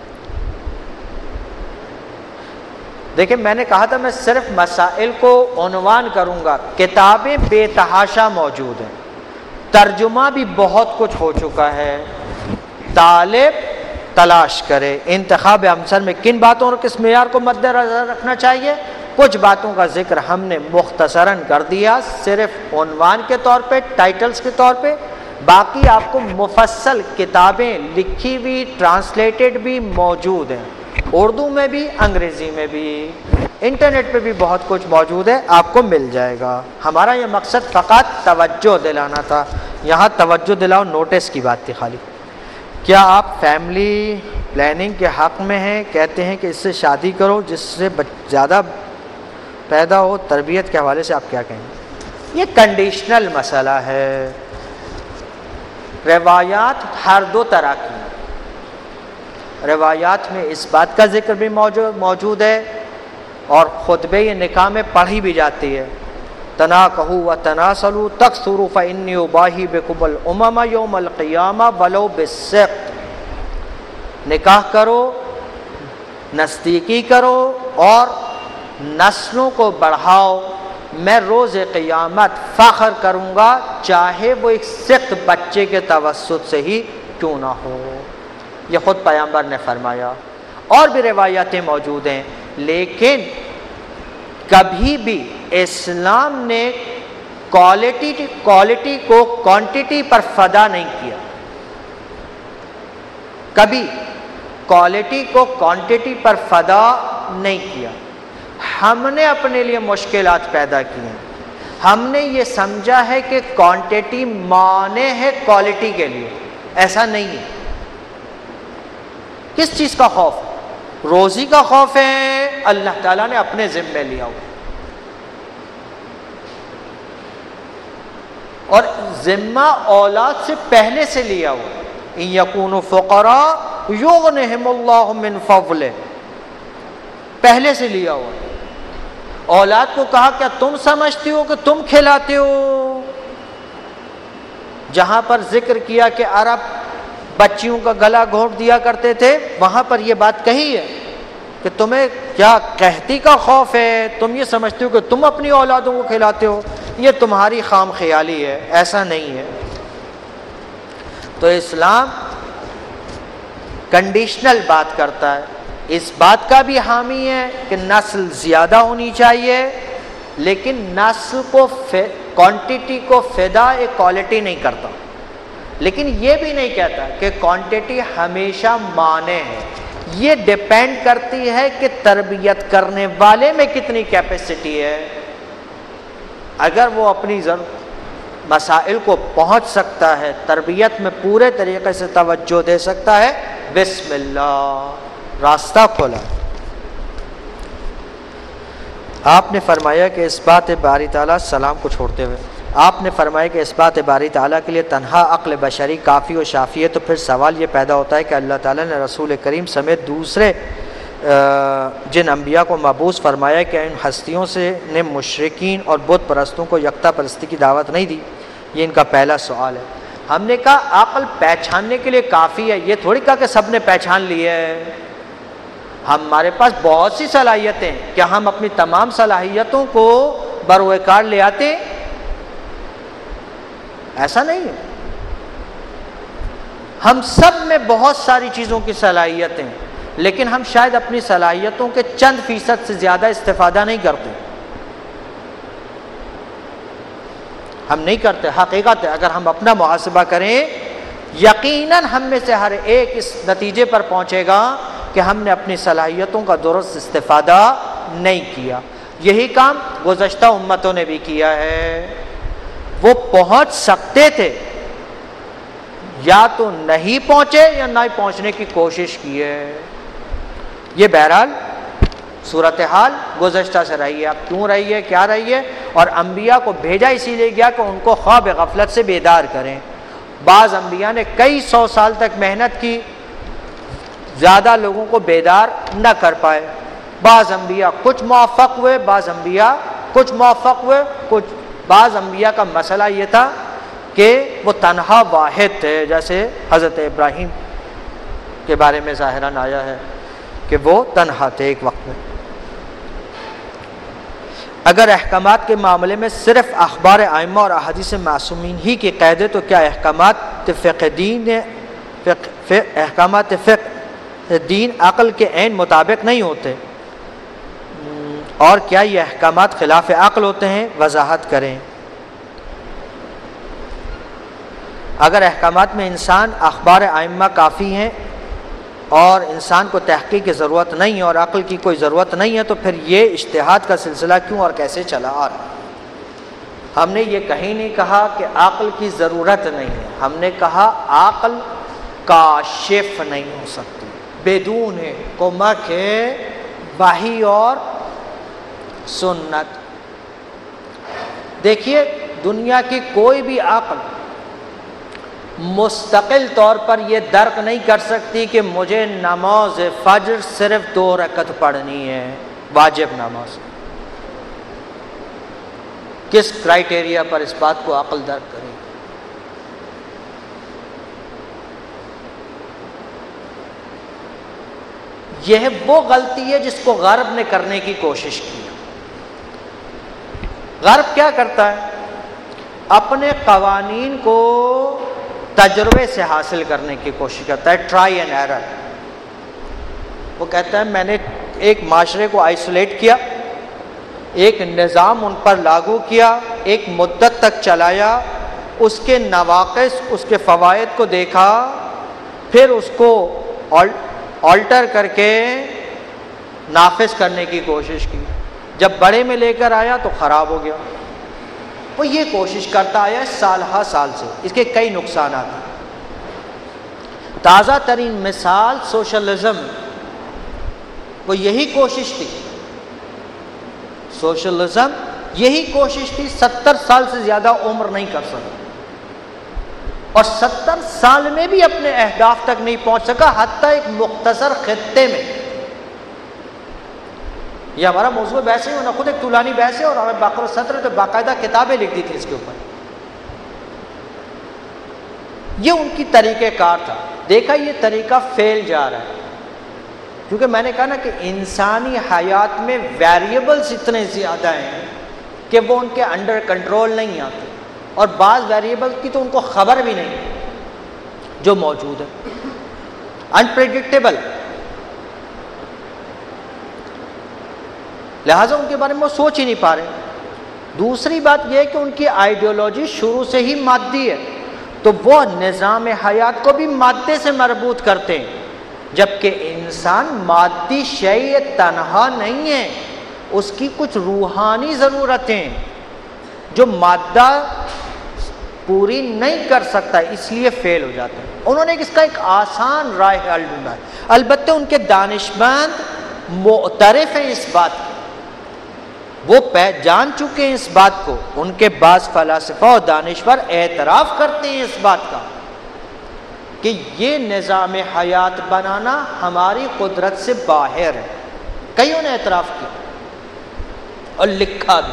دیکھیں میں نے کہا تھا میں صرف مسائل کو عنوان کروں گا، کتابیں بے تحاشا موجود ہیں، ترجمہ بھی بہت کچھ ہو چکا ہے، طالب تلاش کرے انتخاب امثل میں کن باتوں اور کس معیار کو مد نظر رکھنا چاہیے۔ کچھ باتوں کا ذکر ہم نے مختصراً کر دیا صرف عنوان کے طور پہ، ٹائٹلز کے طور پہ، باقی آپ کو مفصل کتابیں لکھی ہوئی ٹرانسلیٹڈ بھی موجود ہیں، اردو میں بھی انگریزی میں بھی، انٹرنیٹ پہ بھی بہت کچھ موجود ہے، آپ کو مل جائے گا۔ ہمارا یہ مقصد فقط توجہ دلانا تھا، یہاں توجہ دلاؤ نوٹس کی بات تھی خالی۔ کیا آپ فیملی پلاننگ کے حق میں ہیں؟ کہتے ہیں کہ اس سے شادی کرو جس سے زیادہ پیدا ہو، تربیت کے حوالے سے آپ کیا کہیں گے؟ یہ کنڈیشنل مسئلہ ہے، روایات ہر دو طرح کی ہیں، روایات میں اس بات کا ذکر بھی موجود ہے اور خطبے نکاح میں پڑھی بھی جاتی ہے، تناکحوا وتناسلوا تکثروا فانی اباہی بکم الامم یوم القیامہ ولو بالسقط، نکاح کرو، نزدیکی کرو اور نسلوں کو بڑھاؤ، میں روز قیامت فخر کروں گا چاہے وہ ایک سخت بچے کے توسط سے ہی کیوں نہ ہو، یہ خود پیغمبر نے فرمایا۔ اور بھی روایتیں موجود ہیں، لیکن کبھی بھی اسلام نے کوالٹی کو کوانٹٹی پر فدا نہیں کیا. کبھی کوالٹی کو کوانٹٹی پر فدا نہیں کیا. ہم نے اپنے لیے مشکلات پیدا کی ہیں. ہم نے یہ سمجھا ہے کہ کوانٹٹی مانے ہے کوالٹی کے لیے. ایسا نہیں ہے. کس چیز کا خوف؟ روزی کا خوف ہے. اللہ تعالیٰ نے اپنے ذمے لیا ہوا اور ذمہ اولاد سے پہلے سے لیا ہوا. ان یکونوا فقراء یغنہم اللہ من فضلہ، پہلے سے لیا ہوا. اولاد کو کہا کیا تم سمجھتی ہو کہ تم کھلاتے ہو؟ جہاں پر ذکر کیا کہ عرب بچیوں کا گلا گھونٹ دیا کرتے تھے، وہاں پر یہ بات کہی ہے کہ تمہیں کیا قحطی کا خوف ہے؟ تم یہ سمجھتے ہو کہ تم اپنی اولادوں کو کھلاتے ہو. یہ تمہاری خام خیالی ہے، ایسا نہیں ہے. تو اسلام کنڈیشنل بات کرتا ہے. اس بات کا بھی حامی ہے کہ نسل زیادہ ہونی چاہیے، لیکن نسل کو کوانٹٹی کو فدا ایک کوالٹی نہیں کرتا. لیکن یہ بھی نہیں کہتا کہ کوانٹٹی ہمیشہ مانے ہے. یہ ڈیپینڈ کرتی ہے کہ تربیت کرنے والے میں کتنی کیپیسٹی ہے. اگر وہ اپنی مسائل کو پہنچ سکتا ہے، تربیت میں پورے طریقے سے توجہ دے سکتا ہے، بسم اللہ، راستہ کھولا. آپ نے فرمایا کہ اس بات باری تعالیٰ، سلام کو چھوڑتے ہوئے آپ نے فرمایا کہ اس بات باری تعالیٰ کے لیے تنہا عقل بشری کافی و شافی ہے. تو پھر سوال یہ پیدا ہوتا ہے کہ اللہ تعالیٰ نے رسول کریم سمیت دوسرے جن انبیاء کو مبعوث فرمایا کہ ان ہستیوں سے نے مشرکین اور بت پرستوں کو یکتا پرستی کی دعوت نہیں دی. یہ ان کا پہلا سوال ہے. ہم نے کہا عقل پہچاننے کے لیے کافی ہے. یہ تھوڑی کہا کہ سب نے پہچان لیا ہے. ہمارے پاس بہت سی صلاحیتیں، کیا ہم اپنی تمام صلاحیتوں کو بروئے کار لے آتے؟ ایسا نہیں ہے. ہم سب میں بہت ساری چیزوں کی صلاحیتیں، لیکن ہم شاید اپنی صلاحیتوں کے چند فیصد سے زیادہ استفادہ نہیں کرتے. ہم نہیں کرتے. حقیقت ہے اگر ہم اپنا محاسبہ کریں، یقیناً ہم میں سے ہر ایک اس نتیجے پر پہنچے گا کہ ہم نے اپنی صلاحیتوں کا درست استفادہ نہیں کیا. یہی کام گزشتہ امتوں نے بھی کیا ہے. وہ پہنچ سکتے تھے، یا تو نہیں پہنچے یا نہ پہنچنے کی کوشش کی ہے. یہ بہرحال صورتحال گزشتہ سے رہی ہے. اب کیوں رہی ہے، کیا رہی ہے؟ اور انبیاء کو بھیجا اسی لیے گیا کہ ان کو خواب غفلت سے بیدار کریں. بعض انبیاء نے کئی 100 سال تک محنت کی، زیادہ لوگوں کو بیدار نہ کر پائے. بعض انبیاء کچھ موفق ہوئے، بعض انبیاء کچھ موفق ہوئے. بعض انبیاء کا مسئلہ یہ تھا کہ وہ تنہا واحد تھے، جیسے حضرت ابراہیم کے بارے میں ظاہراً آیا ہے کہ وہ تنہا تھے ایک وقت میں. اگر احکامات کے معاملے میں صرف اخبار ائمہ اور احادیث معصومین ہی کی قید ہے تو کیا احکامات فقہ دین عقل کے عین مطابق نہیں ہوتے؟ اور کیا یہ احکامات خلاف عقل ہوتے ہیں؟ وضاحت کریں. اگر احکامات میں انسان اخبار ائمہ کافی ہیں اور انسان کو تحقیق کی ضرورت نہیں ہے اور عقل کی کوئی ضرورت نہیں ہے، تو پھر یہ اجتہاد کا سلسلہ کیوں اور کیسے چلا آ رہا ہے؟ ہم نے یہ کہیں نہیں کہا کہ عقل کی ضرورت نہیں ہے. ہم نے کہا عقل کاشف نہیں ہو سکتی بدون کمک وحی اور سنت. دیکھیے دنیا کی کوئی بھی عقل مستقل طور پر یہ درک نہیں کر سکتی کہ مجھے نماز فجر صرف 2 رکعت پڑھنی ہے، واجب نماز. کس کرائیٹیریا پر اس بات کو عقل درک کرے؟ یہ وہ غلطی ہے جس کو غرب نے کرنے کی کوشش کی. غرب کیا کرتا ہے؟ اپنے قوانین کو تجربے سے حاصل کرنے کی کوشش کرتا ہے، ٹرائی اینڈ ایرر. وہ کہتا ہے میں نے ایک معاشرے کو آئسولیٹ کیا، ایک نظام ان پر لاگو کیا، ایک مدت تک چلایا، اس کے نواقص، اس کے فوائد کو دیکھا، پھر اس کو آلٹر کر کے نافذ کرنے کی کوشش کی۔ جب بڑے میں لے کر آیا تو خراب ہو گیا۔ وہ یہ کوشش کرتا آیا سال ہا سال سے، اس کے کئی نقصانات ہیں۔ تازہ ترین مثال سوشلزم، وہ یہی کوشش تھی، سوشلزم یہی کوشش تھی، 70 سال سے زیادہ عمر نہیں کر سکا، اور 70 سال میں بھی اپنے اہداف تک نہیں پہنچ سکا، حتیٰ ایک مختصر خطے میں۔ یہ ہمارا موضوع بحث ہے، انہوں نے خود ایک طولانی بحث ہے، اور ہمیں باقر الصدر تو باقاعدہ کتابیں لکھ دی تھی اس کے اوپر۔ یہ ان کی طریقہ کار تھا۔ دیکھا یہ طریقہ فیل جا رہا ہے، کیونکہ میں نے کہا نا کہ انسانی حیات میں ویریبلز اتنے زیادہ ہیں کہ وہ ان کے انڈر کنٹرول نہیں آتے، اور بعض ویریبل کی تو ان کو خبر بھی نہیں جو موجود ہے، انپریڈکٹیبل، لہٰذا ان کے بارے میں وہ سوچ ہی نہیں پا رہے۔ دوسری بات یہ ہے کہ ان کی آئیڈیالوجی شروع سے ہی مادی ہے، تو وہ نظام حیات کو بھی مادے سے مربوط کرتے ہیں، جبکہ انسان مادی شیء تنہا نہیں ہے، اس کی کچھ روحانی ضرورتیں جو مادہ پوری نہیں کر سکتا، اس لیے فیل ہو جاتا ہے۔ انہوں نے اس کا ایک آسان رائے حل ڈھونڈا ہے، البتہ ان کے دانشمند معترف ہیں اس بات کی، وہ جان چکے ہیں اس بات کو، ان کے بعض فلاسفہ اور دانشور اعتراف کرتے ہیں اس بات کا کہ یہ نظام حیات بنانا ہماری قدرت سے باہر ہے۔ کئیوں نے اعتراف کیا اور لکھا بھی۔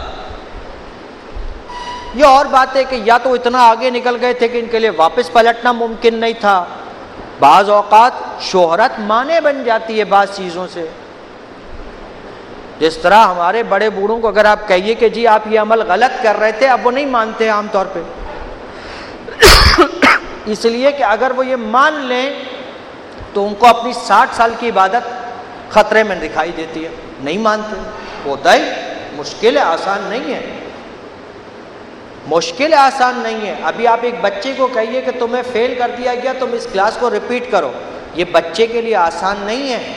یہ اور بات ہے کہ یا تو اتنا آگے نکل گئے تھے کہ ان کے لیے واپس پلٹنا ممکن نہیں تھا، بعض اوقات شہرت مانے بن جاتی ہے بعض چیزوں سے، جس طرح ہمارے بڑے بوڑھوں کو اگر آپ کہیے کہ جی آپ یہ عمل غلط کر رہے تھے، اب وہ نہیں مانتے عام طور پہ، اس لیے کہ اگر وہ یہ مان لیں تو ان کو اپنی 60 سال کی عبادت خطرے میں دکھائی دیتی ہے، نہیں مانتے۔ ہوتا ہی مشکل ہے، آسان نہیں ہے، مشکل آسان نہیں ہے۔ ابھی آپ ایک بچے کو کہیے کہ تمہیں فیل کر دیا گیا، تم اس کلاس کو ریپیٹ کرو، یہ بچے کے لیے آسان نہیں ہے۔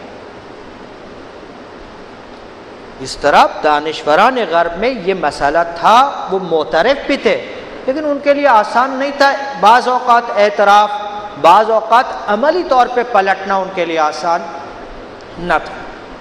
اس طرح دانشوران غرب میں یہ مسئلہ تھا، وہ معترف بھی تھے، لیکن ان کے لیے آسان نہیں تھا۔ بعض اوقات اعتراف، بعض اوقات عملی طور پہ پلٹنا ان کے لیے آسان نہ تھا۔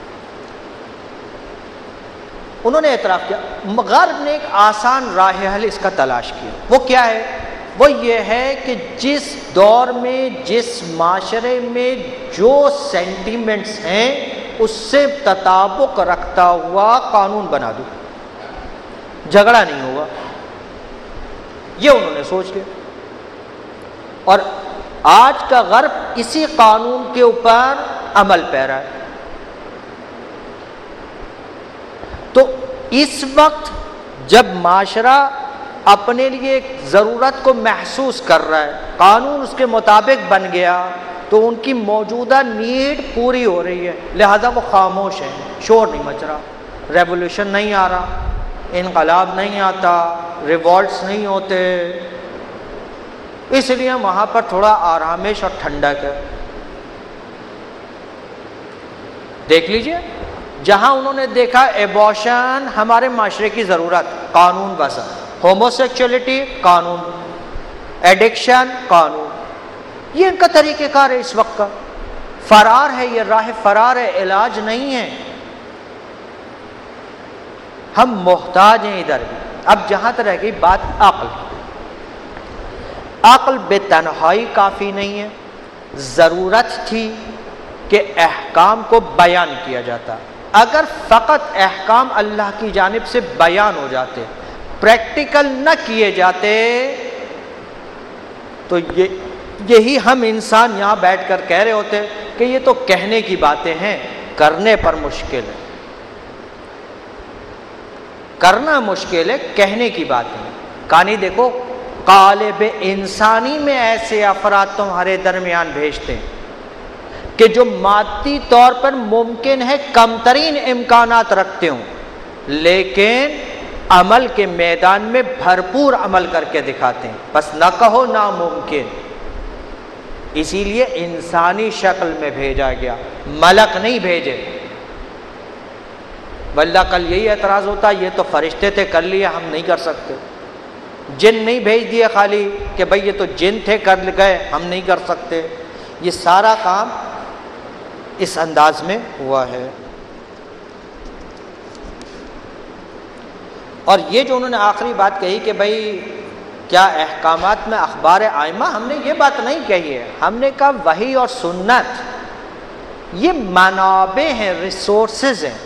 انہوں نے اعتراف کیا، غرب نے ایک آسان راہ حل اس کا تلاش کیا۔ وہ کیا ہے؟ وہ یہ ہے کہ جس دور میں، جس معاشرے میں جو سینٹیمنٹس ہیں اس سے تطابق رکھتا ہوا قانون بنا دو، جھگڑا نہیں ہوگا۔ یہ انہوں نے سوچ لیا، اور آج کا غرب اسی قانون کے اوپر عمل پیرا ہے۔ تو اس وقت جب معاشرہ اپنے لیے ایک ضرورت کو محسوس کر رہا ہے، قانون اس کے مطابق بن گیا، تو ان کی موجودہ نیڈ پوری ہو رہی ہے، لہذا وہ خاموش ہیں، شور نہیں مچ رہا، ریولوشن نہیں آ رہا، انقلاب نہیں آتا، ریوولٹس نہیں ہوتے، اس لیے وہاں پر تھوڑا آرامش اور ٹھنڈک ہے۔ دیکھ لیجئے، جہاں انہوں نے دیکھا ایبورشن ہمارے معاشرے کی ضرورت، قانون بسا، ہوموسیکچولیٹی قانون، ایڈکشن قانون، یہ ان کا طریقہ کار ہے اس وقت کا، فرار ہے، یہ راہ فرار ہے، علاج نہیں ہے۔ ہم محتاج ہیں ادھر بھی۔ اب جہاں تک رہ گئی بات عقل کی، عقل بے تنہائی کافی نہیں ہے، ضرورت تھی کہ احکام کو بیان کیا جاتا۔ اگر فقط احکام اللہ کی جانب سے بیان ہو جاتے، پریکٹیکل نہ کیے جاتے، تو یہی ہم انسان یہاں بیٹھ کر کہہ رہے ہوتے کہ یہ تو کہنے کی باتیں ہیں، کرنے پر مشکل ہے، کرنا مشکل ہے، کہنے کی باتیں ہیں۔ کہانی دیکھو، قالب انسانی میں ایسے افراد تمہارے درمیان بھیجتے ہیں کہ جو مادی طور پر ممکن ہے کم ترین امکانات رکھتے ہوں، لیکن عمل کے میدان میں بھرپور عمل کر کے دکھاتے ہیں، بس نہ کہو ناممکن۔ اسی لیے انسانی شکل میں بھیجا گیا، ملک نہیں بھیجے، ورنہ کل یہی اعتراض ہوتا یہ تو فرشتے تھے کر لیا، ہم نہیں کر سکتے۔ جن نہیں بھیج دیے خالی کہ بھئی یہ تو جن تھے کر گئے، ہم نہیں کر سکتے۔ یہ سارا کام اس انداز میں ہوا ہے۔ اور یہ جو انہوں نے آخری بات کہی کہ بھئی کیا احکامات میں اخبار آئمہ، ہم نے یہ بات نہیں کہی ہے، ہم نے کہا وحی اور سنت یہ منابع ہیں، ریسورسز ہیں،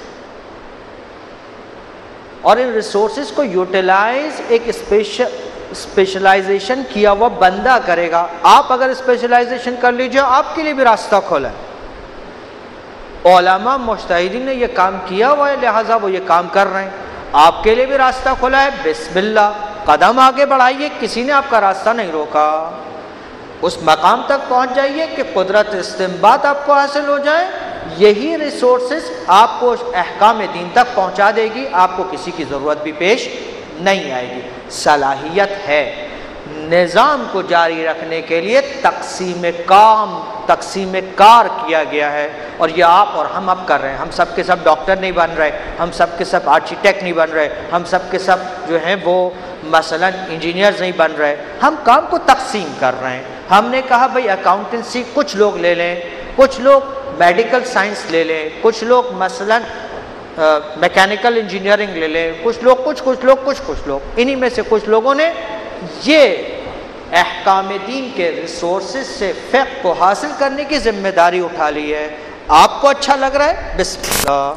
اور ان ریسورسز کو یوٹیلائز ایک اسپیشلائزیشن کیا ہوا بندہ کرے گا۔ آپ اگر اسپیشلائزیشن کر لیجئے آپ کے لیے بھی راستہ کھولا ہے، علماء مجتہدین نے یہ کام کیا ہوا ہے لہٰذا وہ یہ کام کر رہے ہیں، آپ کے لیے بھی راستہ کھولا ہے، بسم اللہ قدم آگے بڑھائیے، کسی نے آپ کا راستہ نہیں روکا، اس مقام تک پہنچ جائیے کہ قدرت استنباط آپ کو حاصل ہو جائے، یہی ریسورسز آپ کو احکام دین تک پہنچا دے گی، آپ کو کسی کی ضرورت بھی پیش نہیں آئے گی۔ صلاحیت ہے، نظام کو جاری رکھنے کے لیے تقسیم کار کیا گیا ہے، اور یہ آپ اور ہم اب کر رہے ہیں۔ ہم سب کے سب ڈاکٹر نہیں بن رہے، ہم سب کے سب آرکیٹیکٹ نہیں بن رہے، ہم سب کے سب جو ہیں وہ مثلا انجینئرز نہیں بن رہے، ہم کام کو تقسیم کر رہے ہیں۔ ہم نے کہا بھئی اکاؤنٹنسی کچھ لوگ لے لیں، کچھ لوگ میڈیکل سائنس لے لیں، کچھ لوگ مثلا میکینیکل انجینئرنگ لے لیں، کچھ لوگ انہی میں سے کچھ لوگوں نے یہ احکام دین کے ریسورسز سے فقہ کو حاصل کرنے کی ذمہ داری اٹھا لی ہے۔ آپ کو اچھا لگ رہا ہے، بسم اللہ۔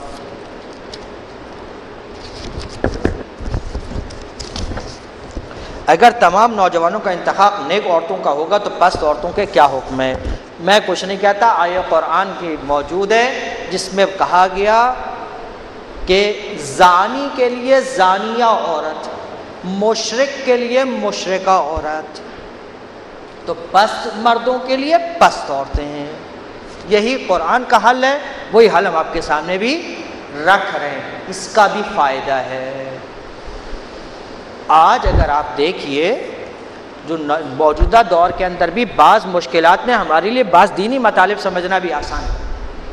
اگر تمام نوجوانوں کا انتخاب نیک عورتوں کا ہوگا تو پست عورتوں کے کیا حکم ہے؟ میں کچھ نہیں کہتا، آیہ قرآن کی موجود ہے جس میں کہا گیا کہ زانی کے لیے زانیہ عورت، مشرک کے لیے مشرکہ عورت، تو پست مردوں کے لیے پست عورتیں ہیں۔ یہی قرآن کا حل ہے، وہی حل ہم آپ کے سامنے بھی رکھ رہے ہیں، اس کا بھی فائدہ ہے۔ آج اگر آپ دیکھیے جو موجودہ دور کے اندر بھی بعض مشکلات میں ہمارے لیے بعض دینی مطالب سمجھنا بھی آسان ہے۔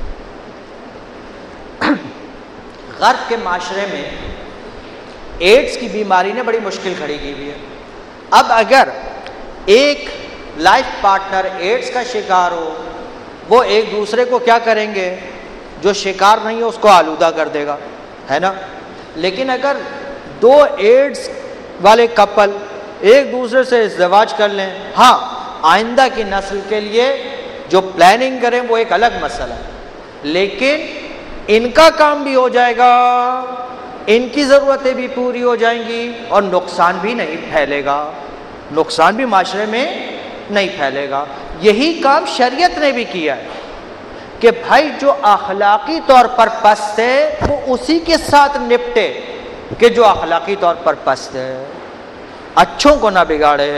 غرب کے معاشرے میں ایڈز کی بیماری نے بڑی مشکل کھڑی کی ہوئی ہے۔ اب اگر ایک لائف پارٹنر ایڈز کا شکار ہو، وہ ایک دوسرے کو کیا کریں گے؟ جو شکار نہیں ہے اس کو آلودہ کر دے گا، ہے نا؟ لیکن اگر دو ایڈز والے کپل ایک دوسرے سے ازدواج کر لیں، ہاں آئندہ کی نسل کے لیے جو پلاننگ کریں وہ ایک الگ مسئلہ ہے، لیکن ان کا کام بھی ہو جائے گا، ان کی ضرورتیں بھی پوری ہو جائیں گی، اور نقصان بھی نہیں پھیلے گا، نقصان بھی معاشرے میں نہیں پھیلے گا۔ یہی کام شریعت نے بھی کیا ہے کہ بھائی جو اخلاقی طور پر پست ہے وہ اسی کے ساتھ نپٹے کہ جو اخلاقی طور پر پست ہے، اچھوں کو نہ بگاڑے۔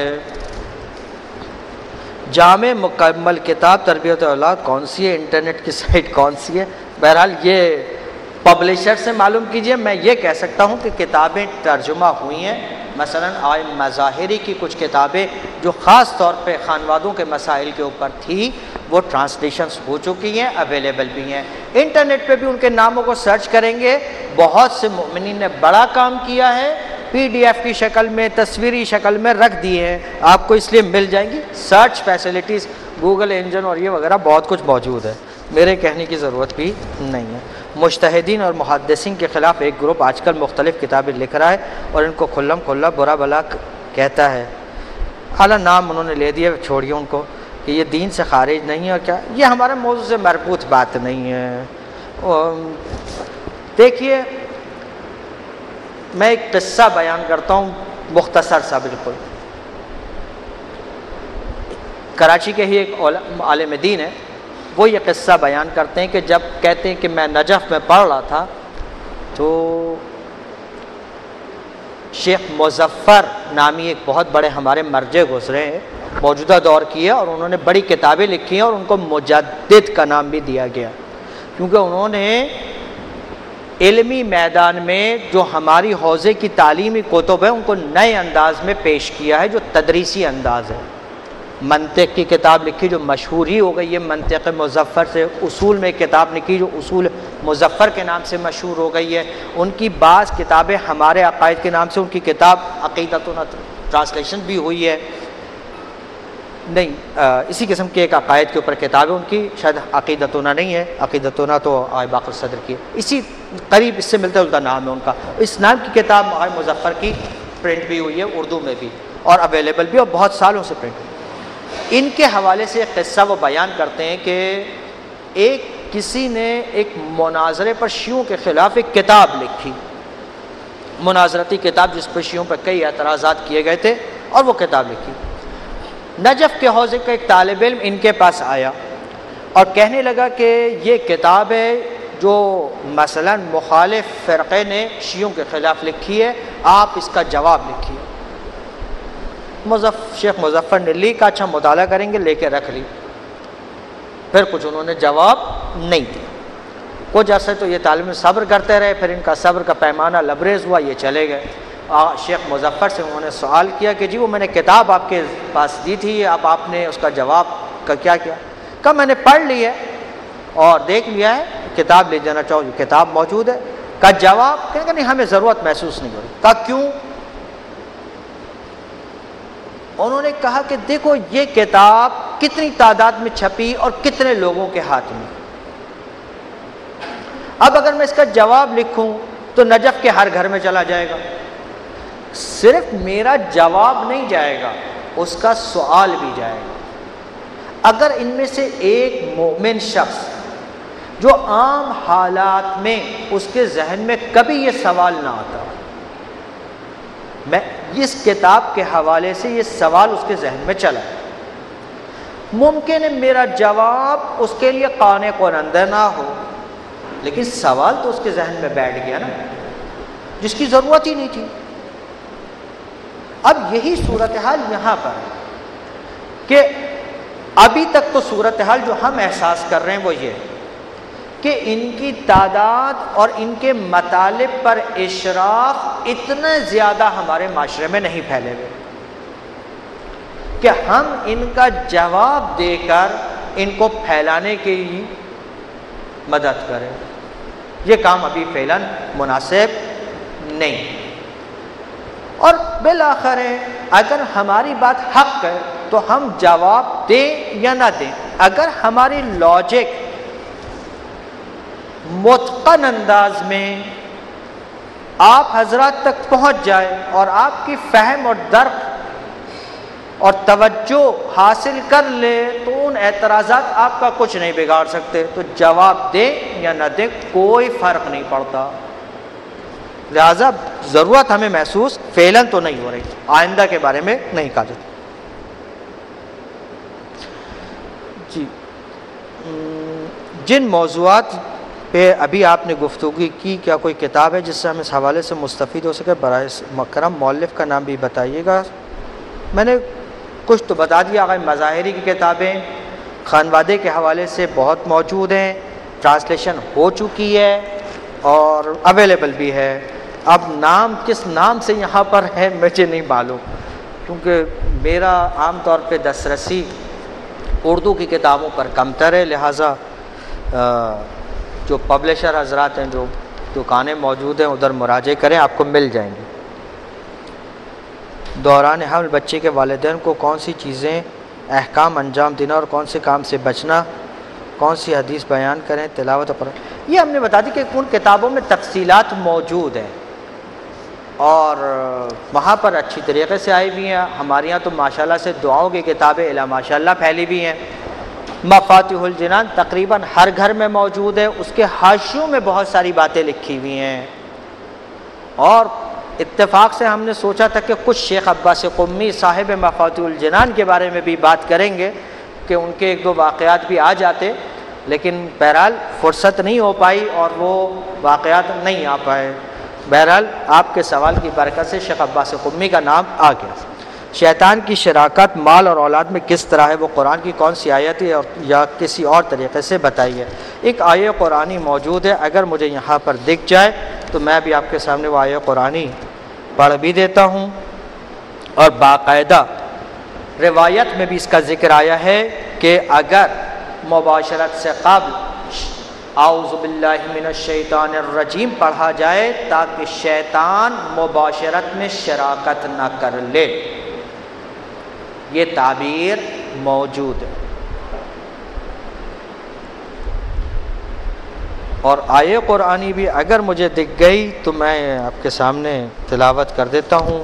جامع مکمل کتاب تربیت اولاد کون سی ہے؟ انٹرنیٹ کی سائٹ کون سی ہے؟ بہرحال یہ پبلشر سے معلوم کیجئے۔ میں یہ کہہ سکتا ہوں کہ کتابیں ترجمہ ہوئی ہیں، مثلا آئے مظاہری کی کچھ کتابیں جو خاص طور پہ خانوادوں کے مسائل کے اوپر تھی وہ ٹرانسلیشنز ہو چکی ہیں، اویلیبل بھی ہیں۔ انٹرنیٹ پہ بھی ان کے ناموں کو سرچ کریں گے، بہت سے مومنین نے بڑا کام کیا ہے، پی ڈی ایف کی شکل میں، تصویری شکل میں رکھ دیے ہیں، آپ کو اس لیے مل جائیں گی۔ سرچ فیسلٹیز، گوگل انجن اور یہ وغیرہ بہت کچھ موجود ہے، میرے کہنے کی ضرورت بھی نہیں ہے۔ مجتہدین اور محدثین کے خلاف ایک گروپ آج کل مختلف کتابیں لکھ رہا ہے اور ان کو کھلم کھلا برا بلا کہتا ہے، اعلیٰ نام انہوں نے لے دیا، چھوڑیے ان کو، کہ یہ دین سے خارج نہیں ہے اور کیا، یہ ہمارے موضوع سے مربوط بات نہیں ہے۔ دیکھیے میں ایک قصہ بیان کرتا ہوں مختصر سا، بالکل۔ کراچی کے ہی ایک عالم دین ہے، وہ یہ قصہ بیان کرتے ہیں کہ جب کہتے ہیں کہ میں نجف میں پڑھ رہا تھا تو شیخ مظفر نامی ایک بہت بڑے ہمارے مرجع گزرے ہیں، موجودہ دور کی ہے، اور انہوں نے بڑی کتابیں لکھی ہیں، اور ان کو مجدد کا نام بھی دیا گیا کیونکہ انہوں نے علمی میدان میں جو ہماری حوزے کی تعلیمی کتب ہیں ان کو نئے انداز میں پیش کیا ہے، جو تدریسی انداز ہے۔ منطق کی کتاب لکھی جو مشہور ہی ہو گئی ہے، منطق مظفر سے، اصول میں کتاب لکھی جو اصول مظفر کے نام سے مشہور ہو گئی ہے، ان کی بعض کتابیں ہمارے عقائد کے نام سے، ان کی کتاب عقیدتنا ٹرانسلیشن بھی ہوئی ہے، نہیں اسی قسم کے ایک عقائد کے اوپر کتاب ہے ان کی، شاید عقیدتنا نہیں ہے، عقیدتنا تو باقر صدر کی ہے، اسی قریب اس سے ملتا جلتا نام ہے ان کا۔ اس نام کی کتاب مظفر کی پرنٹ بھی ہوئی ہے اردو میں بھی، اور اویلیبل بھی، اور بہت سالوں سے پرنٹ ہوئی۔ ان کے حوالے سے ایک قصہ وہ بیان کرتے ہیں کہ کسی نے ایک مناظرے پر شیعوں کے خلاف ایک کتاب لکھی، مناظرتی کتاب جس پر شیعوں پر کئی اعتراضات کیے گئے تھے، اور وہ کتاب لکھی۔ نجف کے حوزے کا ایک طالب علم ان کے پاس آیا اور کہنے لگا کہ یہ کتاب ہے جو مثلا مخالف فرقے نے شیعوں کے خلاف لکھی ہے، آپ اس کا جواب لکھیے۔ شیخ مظفر نے لی، کا اچھا مطالعہ کریں گے، لے کے رکھ لی۔ پھر کچھ انہوں نے جواب نہیں دیا، کچھ عرصے تو یہ طالب علم صبر کرتے رہے، پھر ان کا صبر کا پیمانہ لبریز ہوا، یہ چلے گئے۔ شیخ مظفر سے انہوں نے سوال کیا کہ جی وہ میں نے کتاب آپ کے پاس دی تھی، اب آپ نے اس کا جواب کا کیا کیا؟ کہا میں نے پڑھ لی ہے اور دیکھ لیا ہے، کتاب لے جانا چاہو، کتاب موجود ہے۔ کا جواب کہ نہیں، ہمیں ضرورت محسوس نہیں ہو رہی۔ کہا کیوں؟ انہوں نے کہا کہ دیکھو یہ کتاب کتنی تعداد میں چھپی اور کتنے لوگوں کے ہاتھ میں، اب اگر میں اس کا جواب لکھوں تو نجف کے ہر گھر میں چلا جائے گا۔ صرف میرا جواب نہیں جائے گا، اس کا سوال بھی جائے گا۔ اگر ان میں سے ایک مومن شخص جو عام حالات میں اس کے ذہن میں کبھی یہ سوال نہ آتا، میں اس کتاب کے حوالے سے یہ سوال اس کے ذہن میں چلا، ممکن ہے میرا جواب اس کے لیے قانع کنندہ نہ ہو، لیکن سوال تو اس کے ذہن میں بیٹھ گیا نا، جس کی ضرورت ہی نہیں تھی۔ اب یہی صورتحال یہاں پر ہے کہ ابھی تک تو صورتحال جو ہم احساس کر رہے ہیں وہ یہ ہے کہ ان کی تعداد اور ان کے مطالب پر اشراف اتنے زیادہ ہمارے معاشرے میں نہیں پھیلے ہوئے کہ ہم ان کا جواب دے کر ان کو پھیلانے کی مدد کریں۔ یہ کام ابھی فعلاً مناسب نہیں، اور بالآخر اگر ہماری بات حق ہے تو ہم جواب دیں یا نہ دیں، اگر ہماری لاجک متقن انداز میں آپ حضرات تک پہنچ جائے اور آپ کی فہم اور درک اور توجہ حاصل کر لے تو ان اعتراضات آپ کا کچھ نہیں بگاڑ سکتے، تو جواب دیں یا نہ دیں کوئی فرق نہیں پڑتا۔ لہذا ضرورت ہمیں محسوس فعلاً تو نہیں ہو رہی، آئندہ کے بارے میں نہیں کہا جاتا۔ جی، جن موضوعات پہ ابھی آپ نے گفتگو کی، کیا کوئی کتاب ہے جس سے ہم اس حوالے سے مستفید ہو سکے؟ برائے مکرم مؤلف کا نام بھی بتائیے گا۔ میں نے کچھ تو بتا دیا، آغا مظاہری کی کتابیں خانوادے کے حوالے سے بہت موجود ہیں، ٹرانسلیشن ہو چکی ہے اور اویلیبل بھی ہے۔ اب نام کس نام سے یہاں پر ہے مجھے نہیں معلوم، کیونکہ میرا عام طور پہ دسترسی اردو کی کتابوں پر کمتر ہے، لہٰذا جو پبلشر حضرات ہیں، جو دکانیں موجود ہیں، ادھر مراجعہ کریں، آپ کو مل جائیں گے۔ دوران حمل بچے کے والدین کو کون سی چیزیں احکام انجام دینا اور کون سے کام سے بچنا، کون سی حدیث بیان کریں، تلاوت پر، یہ ہم نے بتا دی کہ ان کتابوں میں تفصیلات موجود ہیں اور وہاں پر اچھی طریقے سے آئی بھی ہیں۔ ہمارے یہاں تو ماشاءاللہ سے دعاؤں کی کتابیں الا ماشاءاللہ پھیلی بھی ہیں۔ مفاتیح الجنان تقریباً ہر گھر میں موجود ہے، اس کے حاشیوں میں بہت ساری باتیں لکھی ہوئی ہیں، اور اتفاق سے ہم نے سوچا تھا کہ کچھ شیخ عباس قمی صاحب مفاتیح الجنان کے بارے میں بھی بات کریں گے کہ ان کے ایک دو واقعات بھی آ جاتے، لیکن بہرحال فرصت نہیں ہو پائی اور وہ واقعات نہیں آ پائے۔ بہرحال آپ کے سوال کی برکت سے شیخ عباس قمی کا نام آ گیا۔ شیطان کی شراکت مال اور اولاد میں کس طرح ہے، وہ قرآن کی کون سی آیت ہے یا کسی اور طریقے سے بتائیے۔ ایک آیہ قرآنی موجود ہے، اگر مجھے یہاں پر دکھ جائے تو میں بھی آپ کے سامنے وہ آیہ قرآنی پڑھ بھی دیتا ہوں، اور باقاعدہ روایت میں بھی اس کا ذکر آیا ہے کہ اگر مباشرت سے قبل اعوذ باللہ من الشیطان الرجیم پڑھا جائے تاکہ شیطان مباشرت میں شراکت نہ کر لے، یہ تعبیر موجود ہے۔ اور آیہ قرآنی بھی اگر مجھے دکھ گئی تو میں آپ کے سامنے تلاوت کر دیتا ہوں۔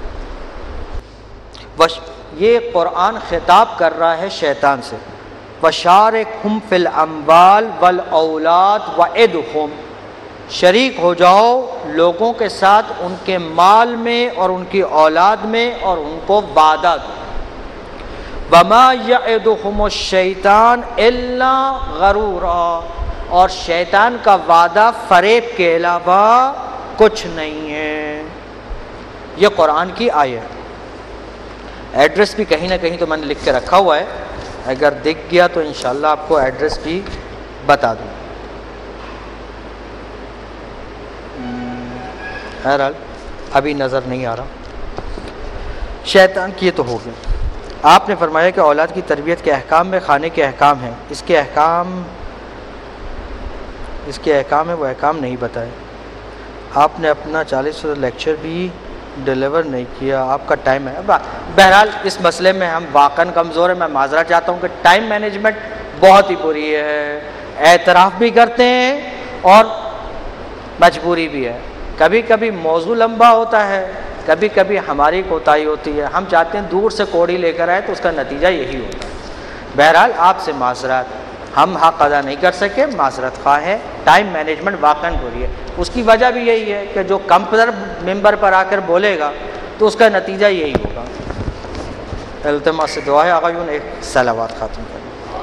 یہ قرآن خطاب کر رہا ہے شیطان سے، وَشَارِكْهُمْ فِي الْأَمْوَالِ وَالْأَوْلَادِ وَعِدْهُمْ، شریک ہو جاؤ لوگوں کے ساتھ ان کے مال میں اور ان کی اولاد میں، اور ان کو وعدہ دو۔ وَمَا يَعِدُهُمُ الشَّيْطَانُ إِلَّا غَرُورًا، اور شیطان کا وعدہ فریب کے علاوہ کچھ نہیں ہے۔ یہ قرآن کی آیت ہے۔ ایڈریس بھی کہیں نہ کہیں تو میں نے لکھ کے رکھا ہوا ہے، اگر دکھ گیا تو انشاءاللہ آپ کو ایڈریس بھی بتا دوں۔ بہرحال ابھی نظر نہیں آ رہا۔ شیطان کی تو ہو گیا۔ آپ نے فرمایا کہ اولاد کی تربیت کے احکام میں کھانے کے احکام ہیں، اس کے احکام ہے، وہ احکام نہیں بتائے۔ آپ نے اپنا 40 لیکچر بھی ڈیلیور نہیں کیا، آپ کا ٹائم ہے۔ بہرحال اس مسئلے میں ہم واقعاً کمزور ہیں، میں معذرت چاہتا ہوں کہ ٹائم مینجمنٹ بہت ہی بری ہے، اعتراف بھی کرتے ہیں اور مجبوری بھی ہے۔ کبھی کبھی موضوع لمبا ہوتا ہے، کبھی کبھی ہماری کوتاہی ہوتی ہے، ہم چاہتے ہیں دور سے کوڑی لے کر آئے تو اس کا نتیجہ یہی ہوتا ہے۔ بہرحال آپ سے معذرت، ہم حق ادا نہیں کر سکے، معذرت خواہ ہیں، ٹائم مینجمنٹ واقعاً بری ہے۔ اس کی وجہ بھی یہی ہے کہ جو کم پر ممبر پر آ کر بولے گا تو اس کا نتیجہ یہی ہوگا۔ التماس سے دعا ہے آقایون ایک صلوات ختم کریں۔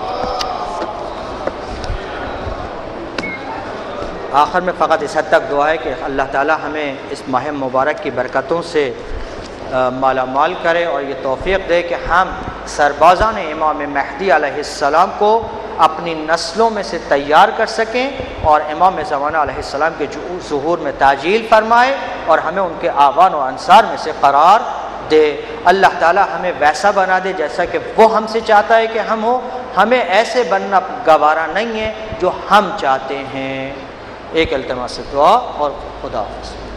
آخر میں فقط اس حد تک دعا ہے کہ اللہ تعالی ہمیں اس ماہ مبارک کی برکتوں سے مالا مال کرے اور یہ توفیق دے کہ ہم سربازان امام مہدی علیہ السلام کو اپنی نسلوں میں سے تیار کر سکیں، اور امام زمانہ علیہ السلام کے ظہور میں تعجیل فرمائے اور ہمیں ان کے آوان و انصار میں سے قرار دے۔ اللہ تعالی ہمیں ویسا بنا دے جیسا کہ وہ ہم سے چاہتا ہے کہ ہم ہو، ہمیں ایسے بننا گوارا نہیں ہے جو ہم چاہتے ہیں۔ ایک التماس سے دعا اور خدا حافظ۔